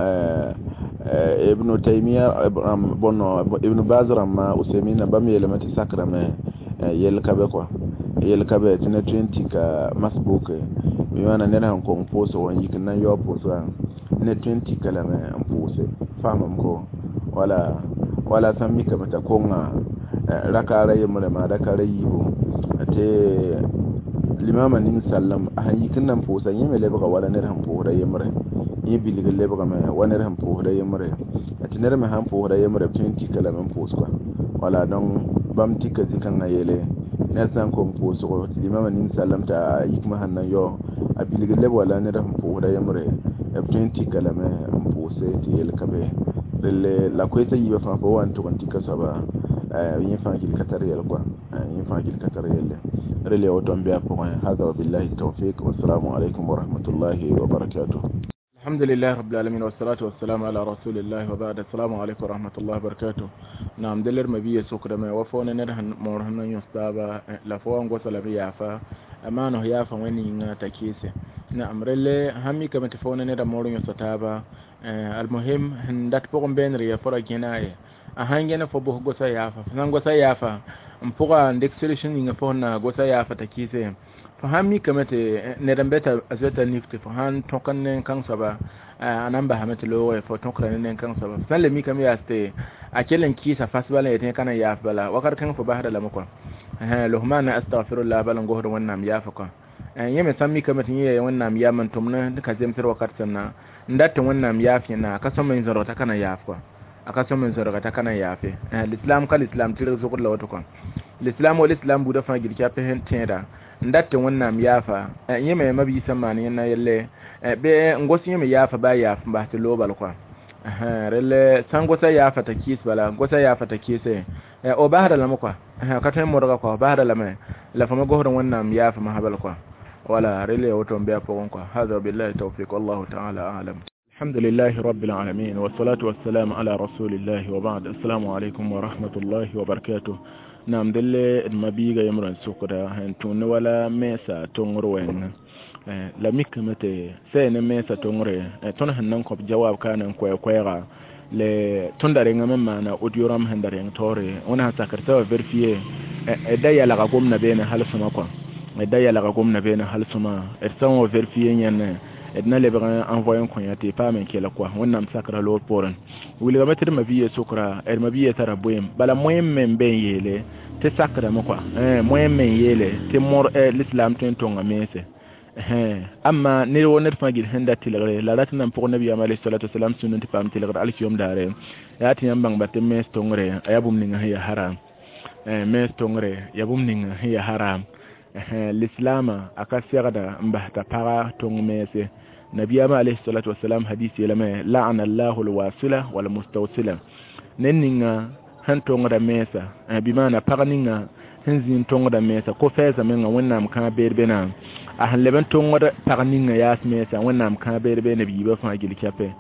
eh ibn taymiya bonno ibn bazra ma usaymin bam yelamati sakrama yel kabe ko yel kabe tina twenty ka masbuk mi wana nena ko poso won yikin nan yo poso ne twenty kala me poso famam ko wala wala sammi ka mata konga rakara yemre ma rakara yibo te limama nin sallam han yikin nan poso yeme le baka wala ne han poso yemre yi bilga le baka me wala han poso yemre atinere me han poso yemre twenty kala me poso ko wala don bam tika zikan ayele nesan ko poso ko limama nin sallam ta yikma hannan yo abiliga lebo wala ne ram po da yamre twenty kalame poso ti yel kabe le la ko ita yiba fa wan to kan tika saba yin fa gil katar yel kwa yin fa gil katar yel rele o don biya ko hada billahi tawfiq wassalamu alaikum wa rahmatullahi wa barakatuh. الحمد لله رب العالمين والصلاة والسلام على رسول الله وبعد. السلام عليكم ورحمة الله وبركاته. نعم دلر مبيه سكر ما وفونا نرهن مرهن يستابا لفوان قصلا بيافا أمانه يافا ويني تكيسي نعم رلي همي كما تفونا ندا مورين ستابا المهم هندات بوغن بين ريا فرا جناية أهانجنا فبوه غوسا يافا فنان غوسا يافا مبوغا ندك سوليشن ينغ فونا غوسا يافا تكيسي فهمي كما تي ندن بيتا أزوتا نيفتي فهان توكن نين كان سبا anamba hamete lowe fo tonkra nen kan saba salle mi kam yaste a kelen kisa fasbala yete kana ya bala wakar kan fo bahada lamako eh lohmana astaghfirullah balan gohdo wannan ya fa ko yeme sammi kam tin ye wannan ya man tumna ka zem sir wakar sanna ndatta wannan ya fi na kaso men zaro ta kana ya fa akaso men zaro ta kana ya fi l'islam kal islam tire zo kullu wato ko l'islam wal islam bu da fa girka fe hen tenda ndatta wannan ya fa yeme mabi samani na yalle be ngosi yeme yafa ba yafa ba te lobal kwa aha rele sangosa yafa ta kis bala ngosa yafa ta kise o ba hada lam kwa ka tan mo daga kwa ba hada lam la fama go horon wannan yafa ma habal kwa wala rele wato be afon kwa hada billahi tawfiq wallahu ta'ala a'lam alhamdulillahi rabbil alamin wassalatu wassalamu ala rasulillahi wa ba'd assalamu alaykum wa rahmatullahi wa barakatuh nam delle mabiga yamran sukura hantun wala mesa tongorwen la mikmete sene mesa tongre ton hannan ko jawab kanan ko koyra le tondare ngam mana audioram handare tore ona sakarta verifier e daya la gomna bena halsuma ko e daya la gomna bena halsuma e san verifier nyen edna le ba envoyer ko yati pa men kela ko wonnam sakra lo poran wuli ga metir mabiye sukra er mabiye taraboyem bala moyen men ben yele te sakra mo ko eh moyen men yele te mor l'islam ten tonga mese eh amma ne wonet fagil henda tilare la ratna pour nabi alayhi salatu wasalam sunnati pam tilare alkiyom dare yati yambang batte mes tongre ayabum ninga ya haram eh mes tongre yabum ninga ya haram eh l'islam akasirada mbahta para tong mese nabi alayhi salatu wasalam hadisi lama la'ana Allahu alwasila wal mustawsila nenninga han tongra mesa bimana paraninga hanzin tongra mesa ko feza menga wonnam kan berbena a leben tongra paraninga yas mesa wonnam kan berbe nabi ba fa gil kape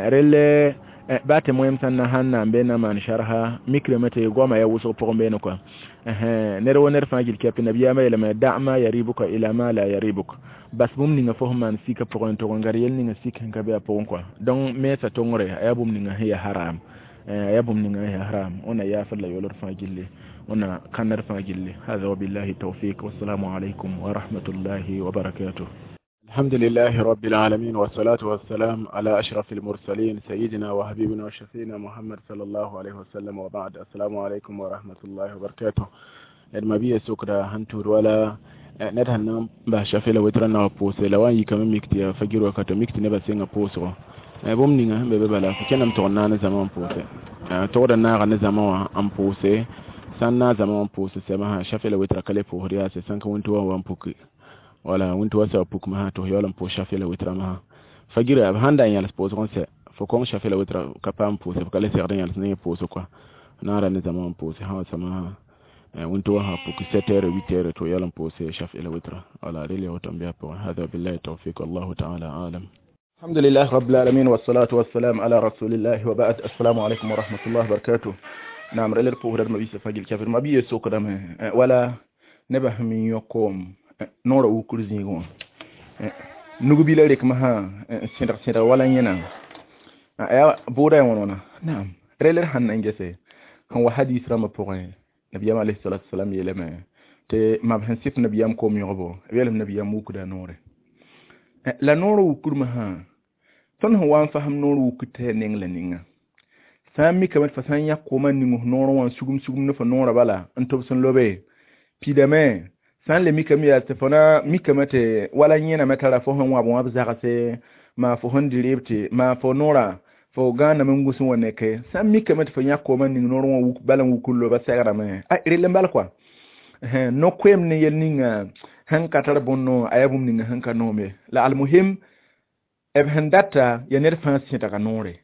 rele bate moyem sanna hanna bena man sharha mikremete goma ya wuso pombe no ko eh nero ner fa gil kape nabi ma ila da'ma yaribuka ila ma la yaribuka bas bum ninga fo man sika poron to ngariyel ninga sika ngabe apon ko donc mesa tongre ayabum ninga hiya haram ayabum ninga hiya haram ona ya falla yolor fa gille ona kanar fa gille hada wa billahi tawfiq wassalamu alaikum wa rahmatullahi wa barakatuh alhamdulillahi rabbil alamin wassalatu wassalam ala ashrafil mursalin sayyidina wa habibina wa shafiina muhammad sallallahu alaihi wasallam wa ba'd assalamu alaikum wa rahmatullahi wa barakatuh edmabiye sukra hantur wala net hannan ba shafela witra na pose la wani kamar mikti ya fagiro ka to mikti ne ba sai nga pose ko e bom ninga be be bala ko kenam to na na zaman pose to da na ga na zaman an pose san na zaman pose sai ma shafela witra kale po horiya sai san ka wunto wan puki wala wunto wasa puk ma to yolan po shafela witra ma fagiro ab handa yal pose kon sai fo kon shafela witra ka pam pose kale sai dan yal ne pose ko na ra na zaman pose ha sama وانتو ها بوك ستة ويتر تو يلم بوسي شاف إلى وتر على ريلي وتنبيه بو هذا بالله التوفيق الله تعالى عالم الحمد لله رب العالمين والصلاة والسلام على رسول الله وبعد السلام عليكم ورحمة الله وبركاته نعم ريلي بو هذا مبيس فاجل كافر ما بيه سوق دم ولا نبه من يقوم نور وكرزيون نقبل لك مها سنر سنر ولا ينا يا بورا ونا نعم ريلي هن إنجسي هو حديث رام بوين nabiyam alayhi salatu wasalam yelema te mabhan sif nabiyam ko myobo welem nabiyam mukuda nore la noro ukurma ha ton ho wan faham noro ukute ning la ninga sami kamat fasan ya ko man ningu noro wan sugum sugum no fa nora bala antob son lobe pidame san le mikami ya tefona mikamate wala nyena metara fo hon wa bon abza se ma fo hon direpte ma fo nora fo gana mungu sun wane kai san mi kamar fa ya ko man ning norwan balan wukullo ba sagara me a irile mbal kwa eh no kwem ne yel ninga hanka tar bonno ayabum ninga hanka nome la al muhim eb handata ya ner fa sin ta kanore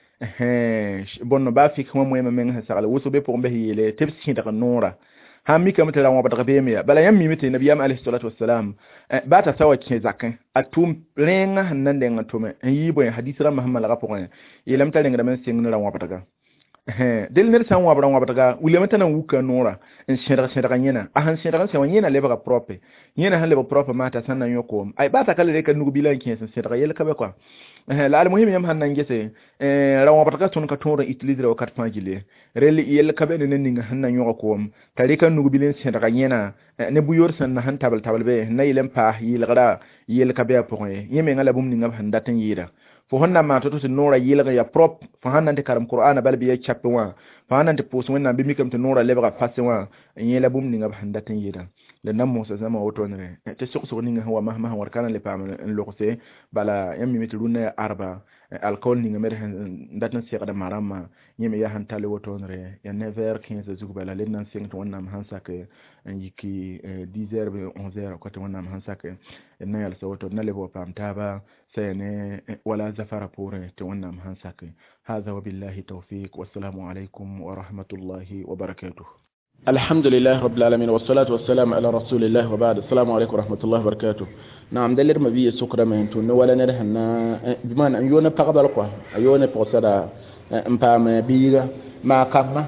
eh bonno ba fi kuma moyema men ha sagala wuso be pour mbe yele teb sin ta kanora ha mi kamar ta wa ba be me bala yam mi mete nabiyam alayhi salatu wassalam ba ta sawa ke zakan atum renga hannan den atume yi boy hadithra muhammad la rapon yelam ta denga men sing na wa pataga he del ner san wabra wabra ga ulema tan wuka nora en shira shira nyena a han shira se wanyena leba prope nyena han leba prope mata san nan yoko ai ba ta kala de kan nugo bilan kin san shira yel ka be kwa eh la al muhim yam han nan gese eh rawa wabra ka ton ka tora utiliser o carte fangile rel yel ka be ne ninga han nan yoko ko tari kan nugo bilan shira nyena ne bu yor san han tabal tabal be na yelem pa yel gara yel ka be po yeme ngala bum ninga han daten yira fo honna ma to to nora yelga ya prop fo hanna te karam qur'ana bal biya chapter wa fo hanna te pos wenna bi mikam te nora lebga passe wa yela bum ninga handa tan yida le nammo sa sama woto ne te sok sok ninga wa mahma war kana le pam en lokose bala yammi mitruna arba alcool ninga mer ndatna se kada marama nyeme ya hantale woto ne ya never quinze zugu bala le nan cinq to wonna hansa ke yiki dix heures be onze heures ko to wonna hansa ke na yal so woto na le bo pam taba سيني ولا زفر بوري تونا مهنساكي هذا وبالله توفيق والسلام عليكم ورحمة الله وبركاته. الحمد لله رب العالمين والصلاة والسلام على رسول الله وبعد. السلام عليكم ورحمة الله وبركاته. نعم دليل مبيه سكرة من تون ولا نرهنا بمعنى يونا بقبل قوة يونا بقصدا مبام بيجا ما كما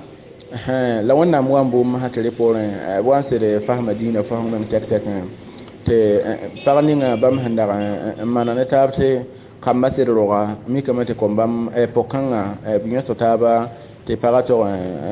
لو أن موان بوم هتليفون وانسر فهم دين وفهم من تك تك te parninga bam handara manane tabte kamate roga mi kamate kombam e pokanga e binyo sotaba te parato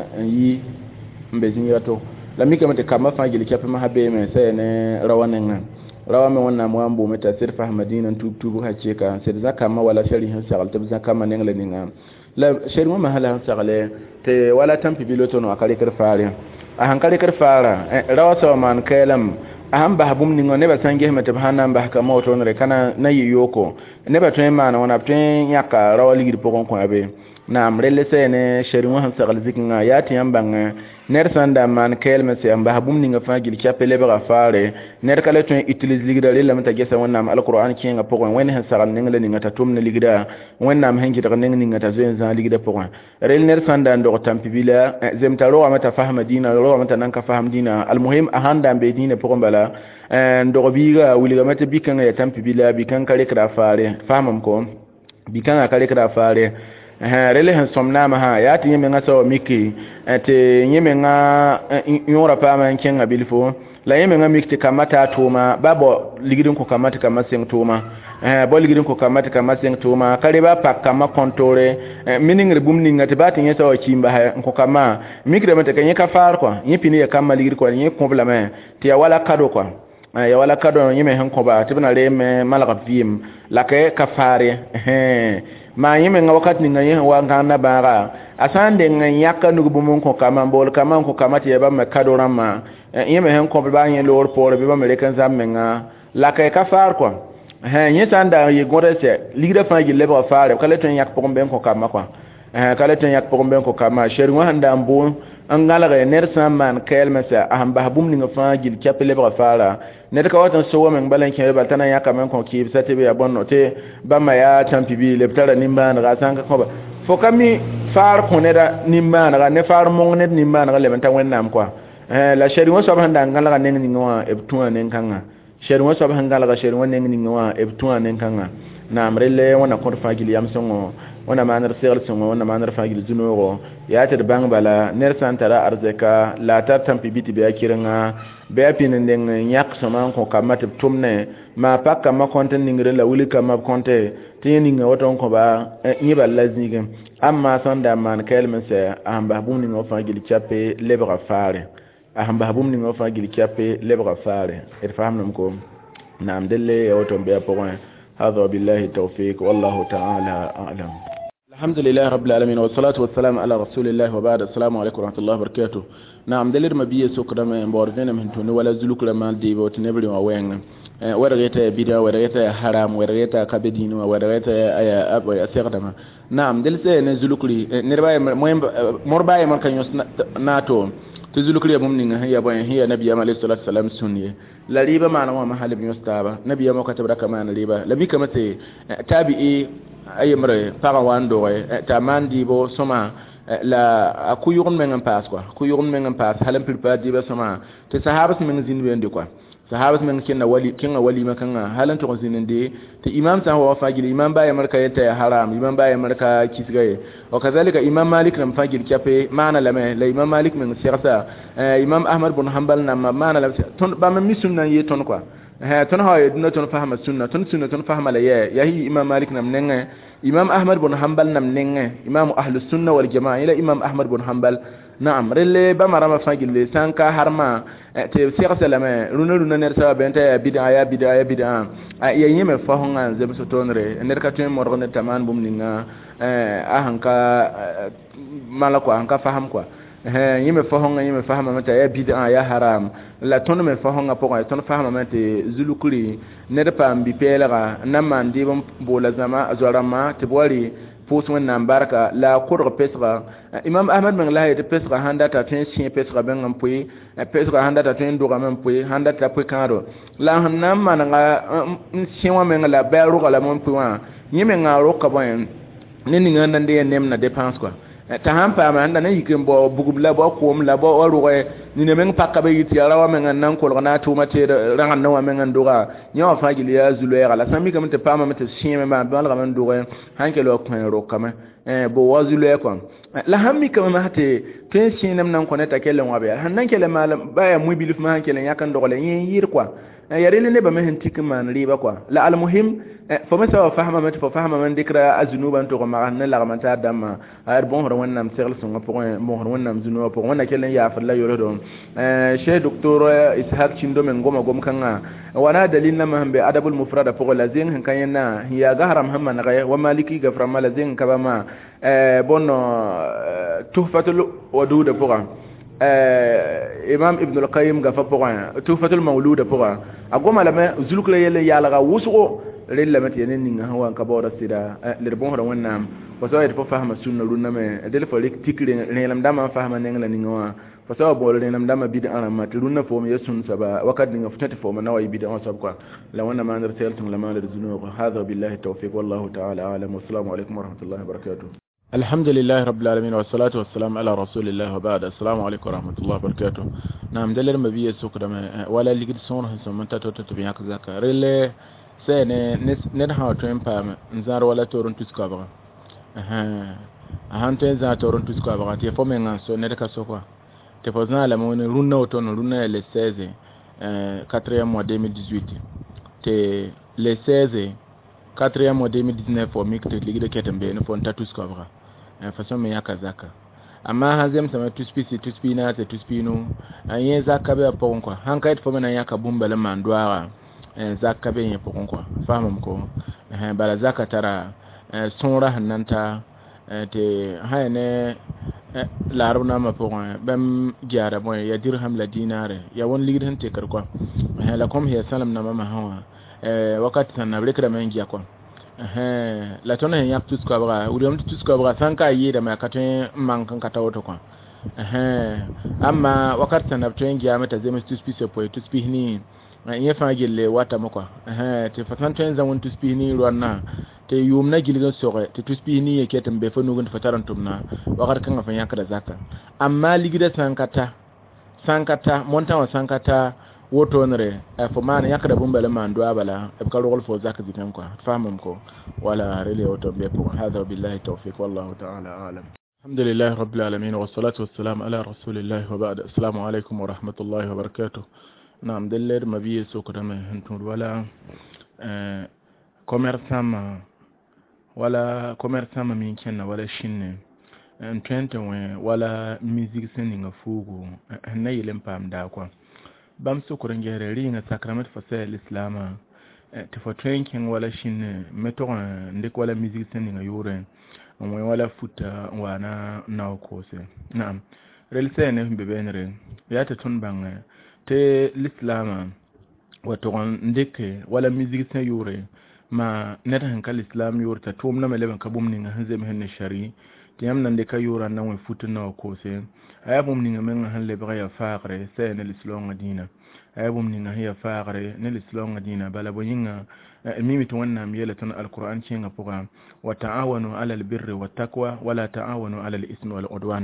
yi mbezinyato la mi kamate kama fangili kape mahabe me sene rawanenga rawame wonna mwambu meta sir fahmadina tubu hacheka sir zakama wala shari hasagal tabza kama nengle ninga la shari mo mahala hasagale te wala tampi biloto no akali kerfare a hankali kerfara rawaso man kelam aham bahabum ningo neba sange mate bahana mbahaka moto nre kana na yiyoko neba twen mana wana twen yaka rawali gidi pokon ko abe na amrele sene sheri mo hamsa gal zikinga yati yambanga ner sanda man kelme se bahabum ningo fa gidi chapele ba fare ner kala twen utilise ligida le lamta gesa wana alquran kinga pokon wen han sagal ningle ninga ta tumne ligida wana am hangi daga ninga ta zen zan ligida pokon rel ner sanda ndo tampi bila zemta ro amata fahma dina ro amata nanka faham dina almuhim ahanda be dina pokon bala ndo biga wiliga mata bikanga ya tampi bila bikan kare kra fare famam ko bikan kare kra fare eh rele han somna ma ha ya tinye menga so miki ate nyeme nga yora pa man kenga bilfo la yeme nga mikti kamata tuma babo ligidin ko kamata kamata seng tuma eh bo ligidin ko kamata kamata seng tuma kare ba pak kama kontore mining rebum ninga te batin yesa o chimba ha ko kama mikre mata kanye ka far ko yipini ya kama ligid ko nye compliment te ya wala kado ko ya wala kado yeme han ko ba tibna reme malaka vim la ke kafare eh ma yime nga wakati nga yin wa ngana bara asande nga yaka nugu mun ko kama bol kama ko kama te ba me kadora ma yime hen ko ba yin lor por be ba me kan zamenga la kay ka far ko he yin tanda yi gore se ligida fa gi leba fare kala ton yak pokon ben ko kama ko eh kala ton yak pokon ben ko kama sheru wa handa mbu an ngala ga ner samman kelmesa aham bahbum ni nga fa gi chapele ba fara ne ka watan so men balan ke ba tana ya kamen ko ki sate be abonno te ba ma ya champi bi le tara nimba na ga sanka ko ba fo kami far ko ne da nimba na ga ne far mo ne nimba na ga le menta wennam ko eh la sheri wo so ba handa ngala ga nen ni ngwa e tuwa nen kanga sheri wo so ba ngala ga sheri wo nen ni ngwa e tuwa nen kanga na amrele wana ko fa gili yam songo wana manar sel songo wana manar fa gili junoro ya ta bang bala ner santara arzeka la ta tampi biti be akiranga be apinin den yak sama ko kamat tumne ma pakka ma konten ningre la wuli kama konte tini nga woton ko ba ni ba laznige amma sanda man kelmen se amba bum ni ngofa gili chape lebra fare amba bum ni ngofa gili chape lebra fare et famnum ko nam delle woton be point هذا بالله التوفيق والله تعالى أعلم. الحمد لله رب العالمين والصلاة والسلام على رسول الله وبعد. السلام عليكم ورحمة الله وبركاته. نعم دليل مبيه سكرة من بوردنا من توني ولا زلوك لما دي بوتنبري وين ورغيتا بيدا ورغيتا حرام ورغيتا كبدين ورغيتا أي أب ويأسيقدما. نعم دليل سيئن زلوكري نرباي مرباي مركن يوس ناتو تزلوكري ممنين هي بوين هي نبي عليه الصلاة والسلام سنية la riba ma na wa mahal ibn yustaba nabiya mo katabra kama na riba labi kama te tabi'i ayemre para wando ta mandi bo soma la akuyun men en pas quoi kuyun men en pas halam pil pa diba soma te sahabas men zin wendi quoi sahabas men ken wali ken wali makan halan to zinin de te imam sa wa fagil imam ba ya marka yata ya haram imam ba ya marka kisgaye wa kazalika imam malik nam fagil kafe maana lame la imam malik men sirsa imam ahmad bin hanbal nam maana la ton ba men misunna ye ton quoi ha ton ha no ton fahama sunna ton sunna ton fahama la ya yahi imam malik nam nenge imam ahmad bin hanbal nam nenge imam ahlus sunna wal jamaa ila imam ahmad bin hanbal na'am rele ba marama fagil le sanka harma te sirsa lame runa runa ner sa benta ya bid'a ya bid'a ya bid'a ya yeme fa honga zebe so tonre ner ka tun morone taman bum ninga eh ahanka malako anka faham quoi eh yeme fa honga yeme fahama mata ya bid'a ya haram la ton me fa honga pour ton fahama mata zulukuri ner pa mbi pelera namandi bum bola zama azwarama te bori pos wannan barka la qurra pesra imam ahmad men la de pesra handa ta tin sin pesra ben ampui pesra handa ta tin do gamen pui handa ta pui karo la hanna man nga sin wa men la ba ro la mon pui wa yime nga ro ka bon ni ni ngana de nem na dépense quoi ta hampa ma handa na yikin bo bugub la bo ko la bo ro ni ne men pakka be yiti ala wa men nan ko na to mate ran nan wa men ndora nyawa fagili ya zulu ya la sami kam te pama mate sin ma ba la men ndora hanke lo ko ro kama eh bo wazulu ya ko la hammi kam ma hate pen sin nam nan ko ne ta kelen wa be hannan kelen malam baya mu bilif ma hankelen yakan dogole yin yir kwa yarele ne ba me hentik man riba kwa la al muhim fa masa wa fahama mate fa fahama man dikra azunuban to ma ne la man ta dama ar bon horo wannan sel sun ko mo horo wannan zunuba ko wannan kelen ya fa la yoro do eh she docteur ishaq chindo men goma gom kanga wana dalil na mahambe adabul mufrada pour lazin han kayena ya gahram hamma na wa maliki gafra malazin kabama eh bonno tuhfatul wadud pour euh imam ibn al-qayyim gafa pour tuhfatul mawlud pour agoma lama zulukle yele yala ga wusugo rilla mati yenen ninga hawan ka bawda sida le bon horo wannan ko so yede fo fahama sunna runna me del fo lik tikri relam dama fahama nengla ninga ko so bo relam dama bid'a ana mat runna fo me yasun saba wakad ninga futati fo ma nawai bid'a sab quoi la wana ma ndar teltum la ma ndar zunu hada billahi tawfiq wallahu ta'ala alam wa assalamu alaykum wa rahmatullahi wa barakatuh alhamdulillah rabbil alamin wa salatu wassalam ala rasulillah wa ba'da assalamu alaykum wa rahmatullahi wa barakatuh nam dalar mabiye sukra wala ligid son hasan man ta to to biya ka zaka rele sene net ha to empam nzar wala torun tuska ba aha ahan to za torun tuska ba te fo men so net ka so quoi te fo na la mon runna to no runna le seize euh quatrième mois deux mille dix-huit te le seize quatrième mois deux mille dix-neuf au micte ligide ketembe ne fon ta tuska ba en façon me yaka zaka amma hazem sama tuspisi tuspina te tuspino anye zaka be pon quoi hankait fo men yaka bumbale mandwara zaka be yin pokon kwa famam ko eh bala zaka tara sonra hananta te hayne laruna ma pokon bam giara boy ya dirham la dinare ya won ligid te kar kwa eh la kom hiya salam na mama hawa eh wakati sana brekra mengi kwa eh la tona yak tus ko bra uriom tus ko bra sanka yi da ma katen mankan kata woto kwa eh amma wakati sana twengi amata zema tus pise po tus pihni in fa gelle wata mako eh te fatan ten zaman to spini ruwana te yumna gilgan sore te to spini yake tambe fa nugun fataran tumna wakar kan fa yakada zaka amma ligida sankata sankata monta wa sankata woto nre e fo man yakada bumbale man do abala e ka rogol fo zaka zitan ko famam ko wala rele woto be ko hada billahi tawfiq wallahu ta'ala alam alhamdulillah rabbil alamin wassalatu wassalamu ala rasulillah wa ba'da assalamu alaykum wa rahmatullahi wa barakatuh nam deller mabiye sokotama henton wala euh commerçant wala commerçant min kenna wala shinne en twenty wala musique sendinga fugu na yelem pam da kwa bam sokoro ngere ringa sacrament fa sel islama te fo training wala shinne meto ndik wala musique sendinga yure on wala futa wana na kose nam rel sene be benre ya ta tun banga te l'islam wato ndeke wala musique sen yure ma neta hankal islam yure ta tum na mele kabum ni hanze mehen shari tiyam nan de ka yura nan we futuna ko se ayabum ni men halle ba ya faqre sen l'islam dina ayabum ni ya faqre ne l'islam dina bala boyinga mimi to wannan yelatan alquran cinga poga wa ta'awanu ala albirri wat taqwa wala ta'awanu ala alismi wal udwan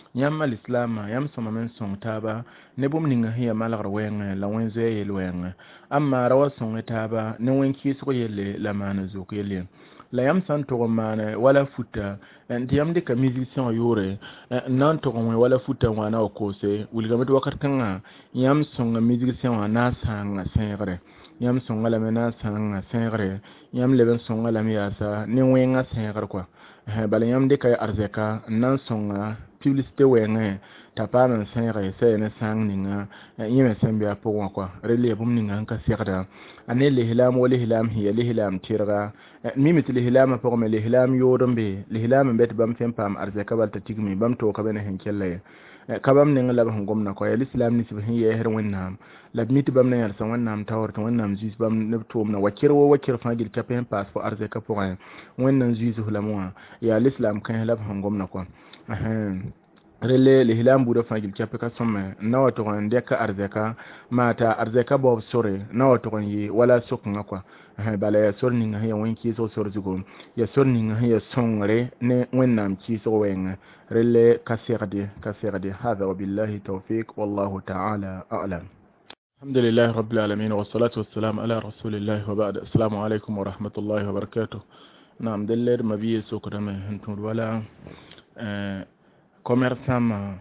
yam al-islam yam sama men song taba ne bum ninga hiya malagar wenga la wenze yel wenga amma rawa song taba ne wenki so yelle la mana zo ko yelle la yam san to mana wala futa ndi yam de ka musicien yore nan to ko wala futa wana ko se wulga met wakat kanga yam song musicien wana sanga sengre yam song la mena sanga sengre yam leben song la mi asa ne wenga sengre kwa bala yam de ka arzeka nan songa publicité wenge tapana sengre se ne sang ninga yime sembia po kwa rele bum ninga ka sekda ane le hilam wala hilam hiya le hilam tirga mimit le hilam po me le hilam yodombe le hilam bet bam fem pam arzeka bal tatigmi bam to ka bene henkelle kabam ninga lab hungom na ko ya islam ni sibhin ye her wonnam lab mit bam na yar san wonnam tawar to wonnam jis bam nebtum na wakir wo wakir fagil kapen pass fo arzeka po wonnan jisu hulamwa ya islam kan lab hungom na ko ahem rele le hilam buda fagil kape ka somme nawa to nde ka arzeka mata arzeka bob sore nawa to yi wala soknga kwa ha bala ya sorni nga ya wenki so sorjugo ya sorni nga ya songre ne wennam ci so wenga rele kasirade kasirade hada wa billahi tawfiq wallahu ta'ala a'lam alhamdulillah rabbil alamin wa salatu wassalamu ala rasulillah wa ba'd assalamu alaykum wa rahmatullahi wa barakatuh nam deller mabiye so ko dama hentun wala euh commerçant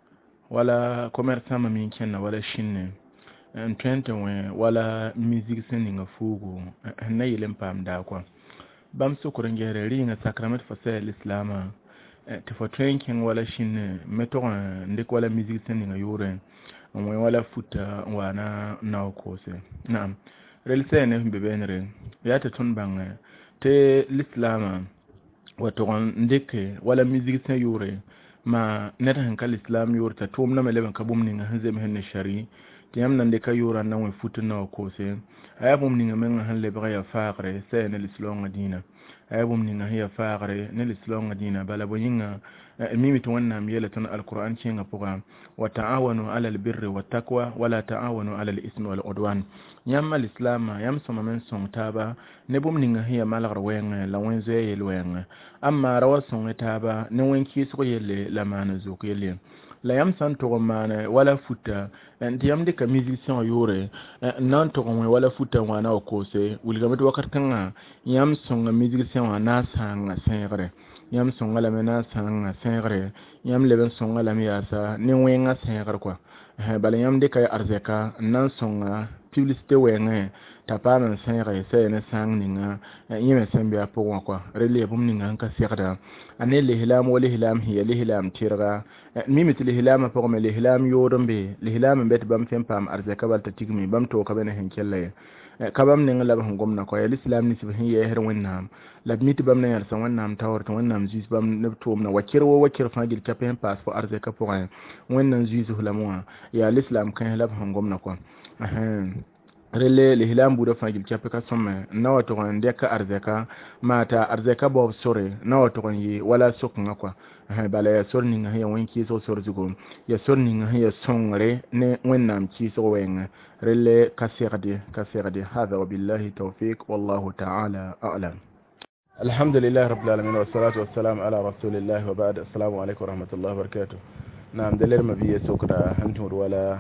wala commerçant min kenna wala shinne en twenty wala musique sending fugu na yilin pam da kwa bam su kurin gere ringa sakrament fa sai l'islam te fo twenking wala shinne meto ndik wala musique sending yure on wala futa wana na ko se na'am rel sene be benre ya ta tun banga te l'islam wato ndike wala musique sen yure ma neta hankal islam yurta tum na mele ka bum ninga hanze me henne shari tiyam nan de ka yura nan we futu na ko se ayabum ninga men hanle ba ya faqre se ne l'islam dina ayabum ninga hiya faqre ne l'islam dina bala boyinga mimi to wannan yela tan alquran cinga puga wa ta'awanu ala albirri wat taqwa wala ta'awanu ala alismi wal udwan yam alislam yam sama men son taba ne bum ninga hiya malagar wenga la wenze yel wenga amma rawa son taba ne wenki so yelle la mana zo ko yelle la yam san to mana wala futa ndi yam de ka musicien yore nan to ko wala futa wana ko se wulga met wakat kanga yam son musicien wana sanga sengre yam songa mena sanga sengre yam leben songa la miasa ni wenga sengre kwa bala yam de kay arzeka nan songa publicité wenge tapana sengre se ne sang ninga yime sembia po kwa rele bum ninga ka sekda ane le hilam wala hilam hiya le hilam tirga mimit le hilam po me le hilam yodombe le hilam bet bam fem pam arzeka bal tatigmi bam to ka bene henkelle kabam ne ngala ban gomna ko ya islam ni sibhin ye her wonnam lab mit bam ne yar san wonnam tawar to wonnam jis bam ne to na wakir wo wakir fagil kapen pass fo arze ka point wonnan jis hulamwa ya islam kan lab han gomna ko ahem rele le hilam buda fagil kape ka somme nawa to nde ka arze ka mata arze ka bob sore nawa to yi wala soknga kwa bala ya sorni nga ya wenki so sorjugo ya sorni nga ya songre ne wonnam ci so wenga rele kasirade kasirade hada wa billahi tawfiq wallahu ta'ala a'lam alhamdulillah rabbil alamin wa salatu wassalamu ala rasulillah wa ba'd assalamu alaykum wa rahmatullahi wa barakatuh nam deler mabiye sokra hantur wala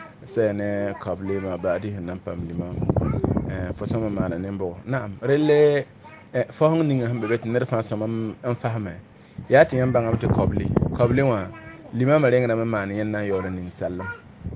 sene kable ma ba'di nan pam lima eh fo sama mana nembo nam rele fo hon ninga hambe bet ner fa sama an fahme ya tin yan bangam te kable kable wa lima ma renga na ma ne yan na yoro nin sallam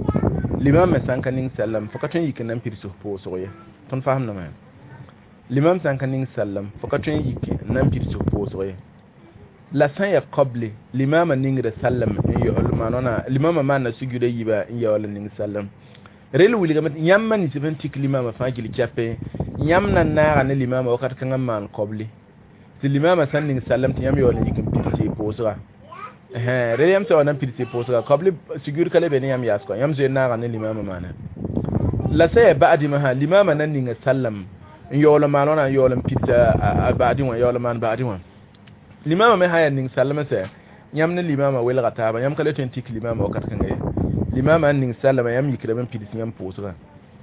limam sanka ning sallam fakatun yikin nan pirso po soye ton faham na man limam sanka ning sallam fakatun yikin nan pirso po soye la san ya qabli limam ning da sallam yo manona limam ma na sujude yiba ya wala ning sallam rel wuli gamat yamma ni siben tik limam fa gili chape yamna na na limam wakat kan man qabli si limam san ning sallam ti yam yo wala yikin pirso po soye eh reyam so nan pirse posa qabli sigur kale be yam yasko yam zo na ran limama mana la say baadi ma ha limama nan ni sallam yolo manona yolo pita baadi wa yolo man baadi wa limama me haya ning sallama se yam na limama wel gata ba yam kale twenty limama wakat kan ngay limama ning sallama yam yikra ben pirse yam posa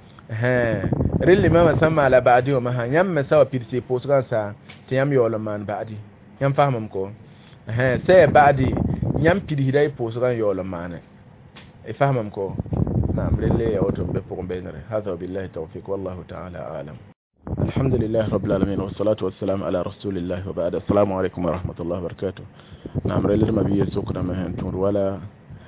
eh rel limama sama la baadi wa ma ha yam me sawa pirse posa sa te yam yolo man baadi yam fahamam ko eh say baadi yam pidi hidai posran yolo mane e fahmam ko نعم لله يوتم بفقم بينره هذا وبالله التوفيق والله تعالى أعلم الحمد لله رب العالمين والصلاة والسلام على رسول الله وبعد السلام عليكم ورحمة الله وبركاته نعم لله ما بيه سكرة مهن تور ولا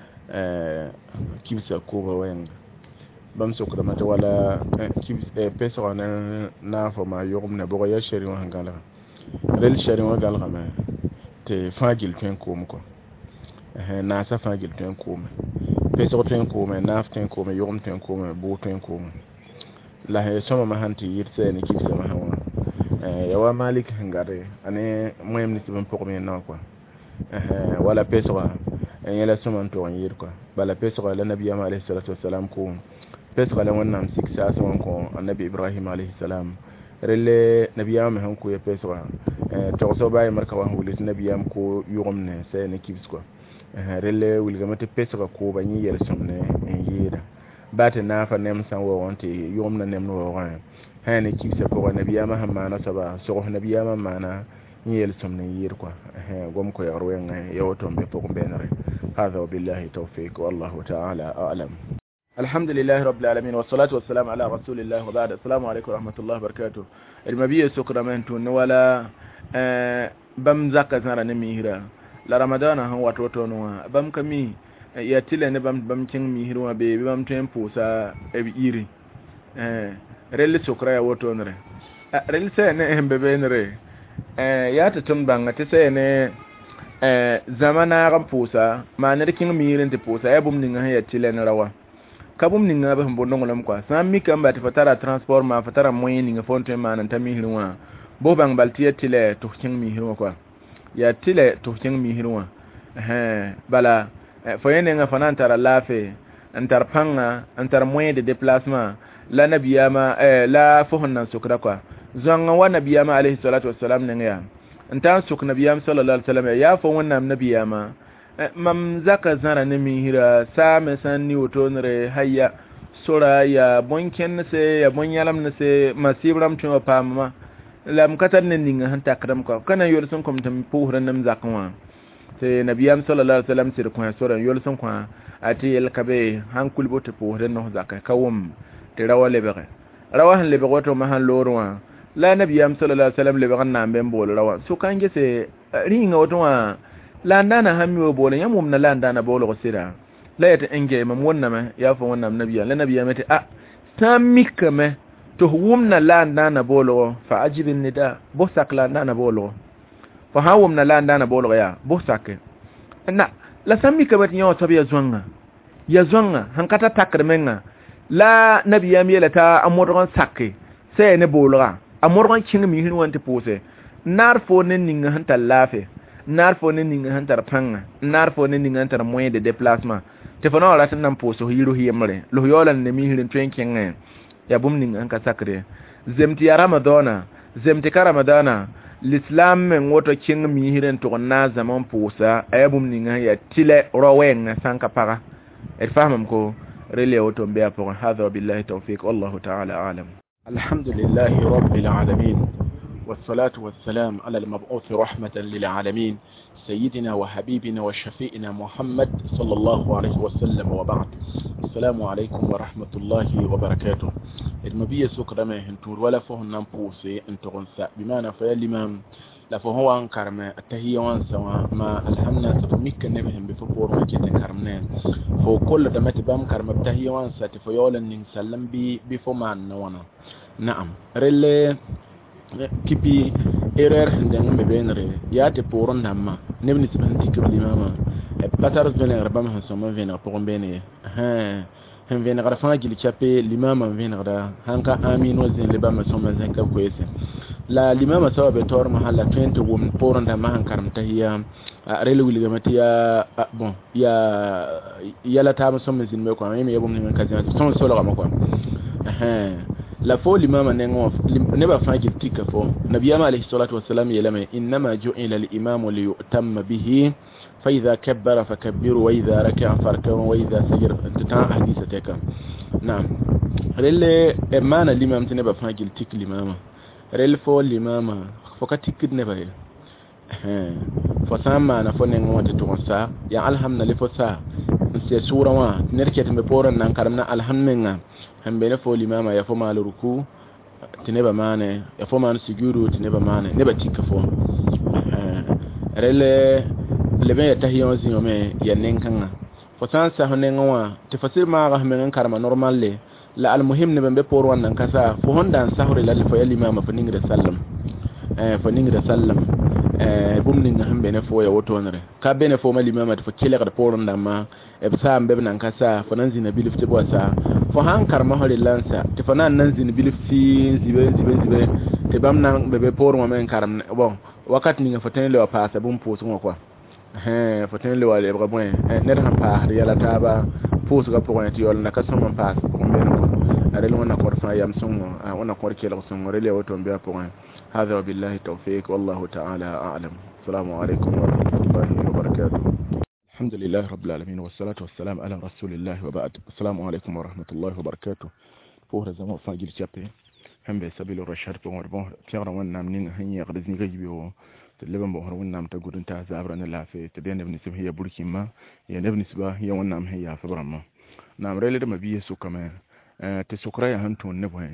كيف سأكوبة وين بام سكرة مت ولا كيف بيسوا نافو ما يوم نبغى يشري وهنقاله لله شري وهنقاله ما تفاجل تنكوم كو ناسا فاجل تنكوم peso ten ko me naf ten ko me yom ten ko me bo ten ko la he soma ma hanti yirse ni kibse ma hawa eh yawa malik ngare ane moyem ni tibam poko me no quoi eh wala peso en yela soma to on yir quoi bala peso la nabi alayhi salatu wassalam ko peso la wonnam siksa so ko annabi ibrahim alayhi salam rele nabi am han ko ye peso eh to so baye marka wa hulit nabi am ko yomne se ni kibs quoi rele wilgamate pesaka ko banyi yel somne en yida bate na fa nem san wo wonte yom na nem no wa hani kibse ko nabiya ma hamma na saba so nabiya ma mana yel somne yir quoi eh gom ko yaro en yoto be poko benare hada billahi tawfiq wallahu ta'ala a'lam alhamdulillahi rabbil alamin wassalatu wassalamu ala rasulillahi wa ba'da assalamu alaykum wa rahmatullahi wa barakatuh almabiya sukramantu wala bam zakka zara ne mihira la ramadana han wato to no bam kami ya tile ne bam bam cin mi hirwa be bam tempo sa e bi iri eh rel sokra ya wato nre rel se ne hembe be nre eh ya ta tum banga te se ne eh zamana ram pusa ma ne kin mi irin te pusa ya bum ninga ya tile ne rawa kabum ninga ba mbo ndongo lam kwa sam mi kamba te fatara transport ma fatara moyen ninga fonte ma nan ta mi hirwa bo bang baltiye tile to kin mi hirwa kwa ya tile to kin mi hirwa eh bala foyene nga fanan tara lafe antar panga antar moyen de déplacement la nabiyama eh la fohnan sukra kwa zanga wa nabiyama alayhi salatu wassalam ne ya antan suk nabiyam sallallahu alaihi wasallam ya fo wannan nabiyama mam zaka zara ne mi hira sa me san ni woto nre hayya sura ya bonken se ya bonyalam ne se masibram tuma pamma lam katan ne ninga hanta kadam ko kana yor sun kom tam puhran nam zakwa te nabiyam sallallahu alaihi wasallam sir ko sura yor sun kwa ati el kabe hankul bote puhran no zakka kawum te rawale be rawahan le be goto ma han lorwa la nabiyam sallallahu alaihi wasallam le be ganna ben bol rawa so kange se ringa woto wa la ndana hammi bol yamum na la ndana bol ko sira la yata enge mam wonna ma ya fa wonna nabiya la nabiya mate a tamikame to wumna la ndana bolo fa ajibin nida bosak la ndana bolo fa hawumna la ndana bolo ya bosak na la sammi kabati nyaw tabiya zwanga ya zwanga hankata takrmenga la nabiya mi lata amodron sakke sai ne bolra amodron kin mi hin wante pose nar fo ne ninga hanta lafe nar fo ne ninga hanta panga nar fo ne ninga hanta moyen de déplacement te fa no la tan nan poso hiru hiyamre lo yolan ne mi hin twenken ya bumnin an ka sakre zemti ya ramadana zemti ka ramadana l'islam men woto king mi hiren to na zaman pusa ay bumnin ya tile rowen sanka para e fahmam ko rele woto be apon hadha billahi tawfiq wallahu ta'ala alam alhamdulillahi rabbil alamin والصلاة والسلام على المبعوث رحمة للعالمين سيدنا وحبيبنا وشفيئنا محمد صلى الله عليه وسلم وبعد السلام عليكم ورحمة الله وبركاته المبيه سكر ما هنتور ولا فهو نمبوسي انتغنسا بمعنى فيا الإمام لا فهو أنكر ما التهية وانسوا ما الحمنا تفميك نبهم بفبور ما كيتا كرمنان فهو كل دمت بامكر ما بتهية وانسا تفيولا ننسلم بفمان نوانا نعم رلي kipi erreur ndeng me benre ya te poron namma nebni sibanti ko limama e patar vener bam han soma vener pour bene ha han vener ra fa gili chape limama vener da hanka amino zen le bam soma zen ka kwese la limama sawa be tor mahalla twenty wom poron da man karam tahiya rele wili gamati ya bon ya yala ta soma zen me ko me yebum ni ka zen son solo ga mako ha la fo l'imam nengo ne ba fa tika fo nabiyama alayhi salatu wassalam yelama inma ju'ila al-imam li yu'tamma bihi fa idha kabbara fakabbiru wa idha raka'a farka'u wa idha sajada ta hadithataka na'am rele emana l'imam ne ba fa tika l'imam rele fo l'imam fo ka tik ne ba eh fo sama na fo ne ngote to sa ya alhamdulillah fo sa se sura wa nerke tambe poran nan karamna alhamdulillah hambe ne fo limama ya fo mal ruku tineba mane ya fo man sujuru tineba mane ne ba tikka fo eh rele lebe ya tahiyon ziyome ya nenkanga fo san sa honen wa te fasir ma ga men karama normal le la al muhim ne be por wannan kasa fo honda sahuri la fo yali mama fo ningra sallam eh fo ningra sallam eh bum ninga hambe ne fo ya woto nare ka bene fo mali mama fo kile ga por nda ma e sa mbe nan kasa fo nan zina bilif te bo sa fo han karama hori lansa te fo nan nan zina bilif fi zibe zibe zibe te bam nan be be por mo men karam bon wakati ninga fo tenle wa pasa bum po so quoi eh fo tenle wa le bra bon ne ran pa yala taba po so ga po ne ti yol na ka so man pas ko be no arel wona ko fa yam so wona ko ke la so rele woto be po هذا وبالله التوفيق والله تعالى أعلم السلام عليكم ورحمة الله وبركاته الحمد لله رب العالمين والصلاة والسلام على رسول الله وبعد السلام عليكم ورحمة الله وبركاته فور زمان فاجل شابي هم بسبيل الرشاد بمر بمر كيرا وانا منين هني قدزني غيبيو تلبن بمر وانا متقول انت زابرنا لا في تبين بنسبة هي بركي ما هي نبنسبة هي وانا هي فبرما نعم ريلي ما بيسو كمان تسكرا هنتون نبوه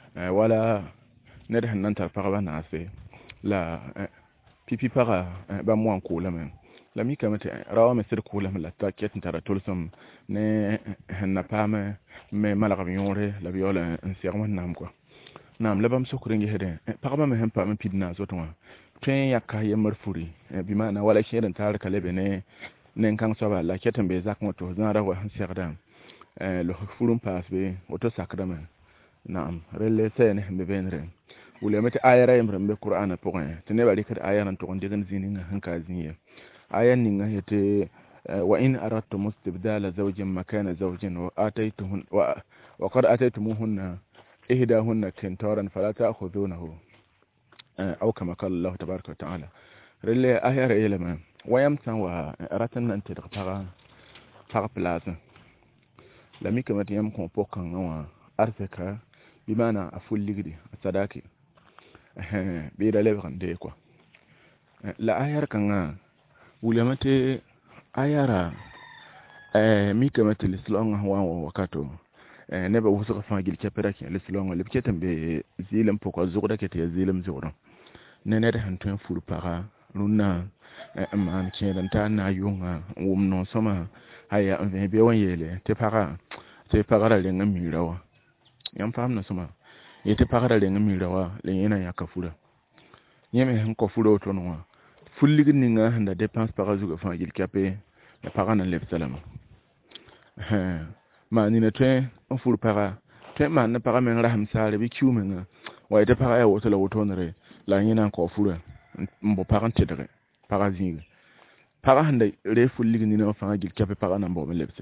ولا nede nan ta paraba na ase la pipi para ba mo an kula men la mi kamete rawa me sir kula men la ta ket ntara tolsum ne na pame me malaga yore la viola en sermon nam quoi nam la bam sokringi hede paraba me hem pa me pidna zotwa tren yakka yemar furi bi mana wala sheden tar kalebe ne nen kan soba la ketan be zak moto zara wa serdan lo furum pas be oto sakramen nam rele sene be benre wule mata ayara yamran be qur'ana poin tene bari kad ayaran to gonde gan zinin hanka ziniye ayan ninga hete wa in aradtum istibdala zawjin makana zawjin wa ataytuhun wa wa qad ataytumuhunna ihdahunna kintaran fala ta'khudunahu aw kama qala Allah tabaaraka wa ta'ala rele ayara yelema wayam san wa ratan nan te daga para plaza la mi kamati yam ko pokan wa arseka bimana aful ligdi sadaki bi da leban de quoi la ayar kanga wulemate ayara eh mi kamati lislong wa wakato eh ne ba wusu fa gil kepera ke lislong le ketan be zilam poko zuqda ke te zilam zuqda ne ne da hantun furu para lunna man ke dan ta na yunga wum no soma haya be be wanyele te para te para le ngami rawa yam fam na soma yete pakara le ngami rawa le yana ya kafura yeme han kafura to no fulli gninga handa dépense para zuga fa gil kapé ya parana le salama ha ma ni na tren on fur para tren man na para men raham sare bi kiumenga wa yete para ya woto la woto nere la yana kafura mbo parante dere para zinga para handa re fulli gnina fa gil kapé para na mbo lebse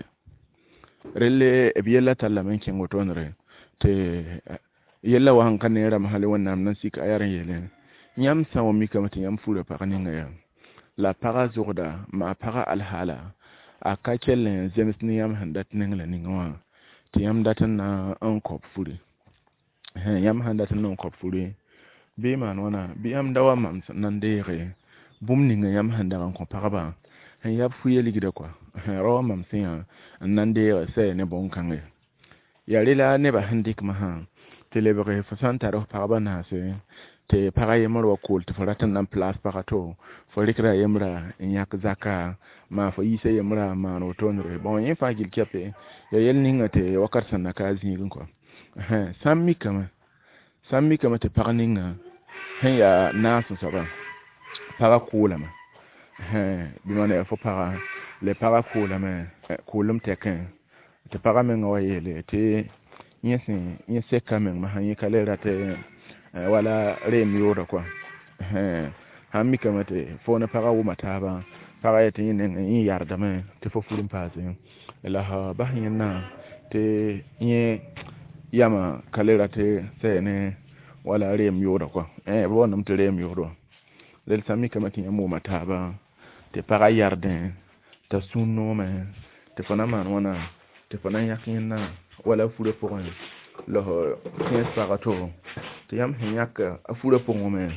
rele e biela talla men ken woto nere te yella wa hankan ne ra mahali wannan nan sika ayaran yele nyam sawo mi kamata yam fura pakani ngaya la para zurda ma para alhala aka kellen zemis ni yam handat nengla ni ngwa ti yam datan na an kop furi he yam handat na kop furi be man wana bi yam dawa mam nan de re bum ni yam handa kan ko paraba he yab fu yeli gida kwa rawa mam sinya nan de se ne bon kange ya rila ne ba handik ma ha telebre fasan taro paraba na se te para yemro wa kul te faratan nan place parato fo rikra yemra nyak zaka ma fo yise yemra ma no tonre bon yin fa gil kepe ya yel ninga te wakar sanna kazi ngin ko ha sammi kama sammi kama te paraninga ha ya nasu saba para kula ma ha bi mana fo para le para kula ma kulum tekin te para men wa yele te yesi yesi kamen ma han yikalera te wala rem yora kwa eh hammi kamate fona para wo mataba para yete yin yin yarda me te fo fulum paze la ha bahina te ye yama kalera te sene wala rem yora kwa eh bo nam te rem yoro del sami kamate yamu mataba te para yarda ta sunno me te fona man wana te fona yakina wala fure pour lo quinze parato te yam hinyak afura pour ngome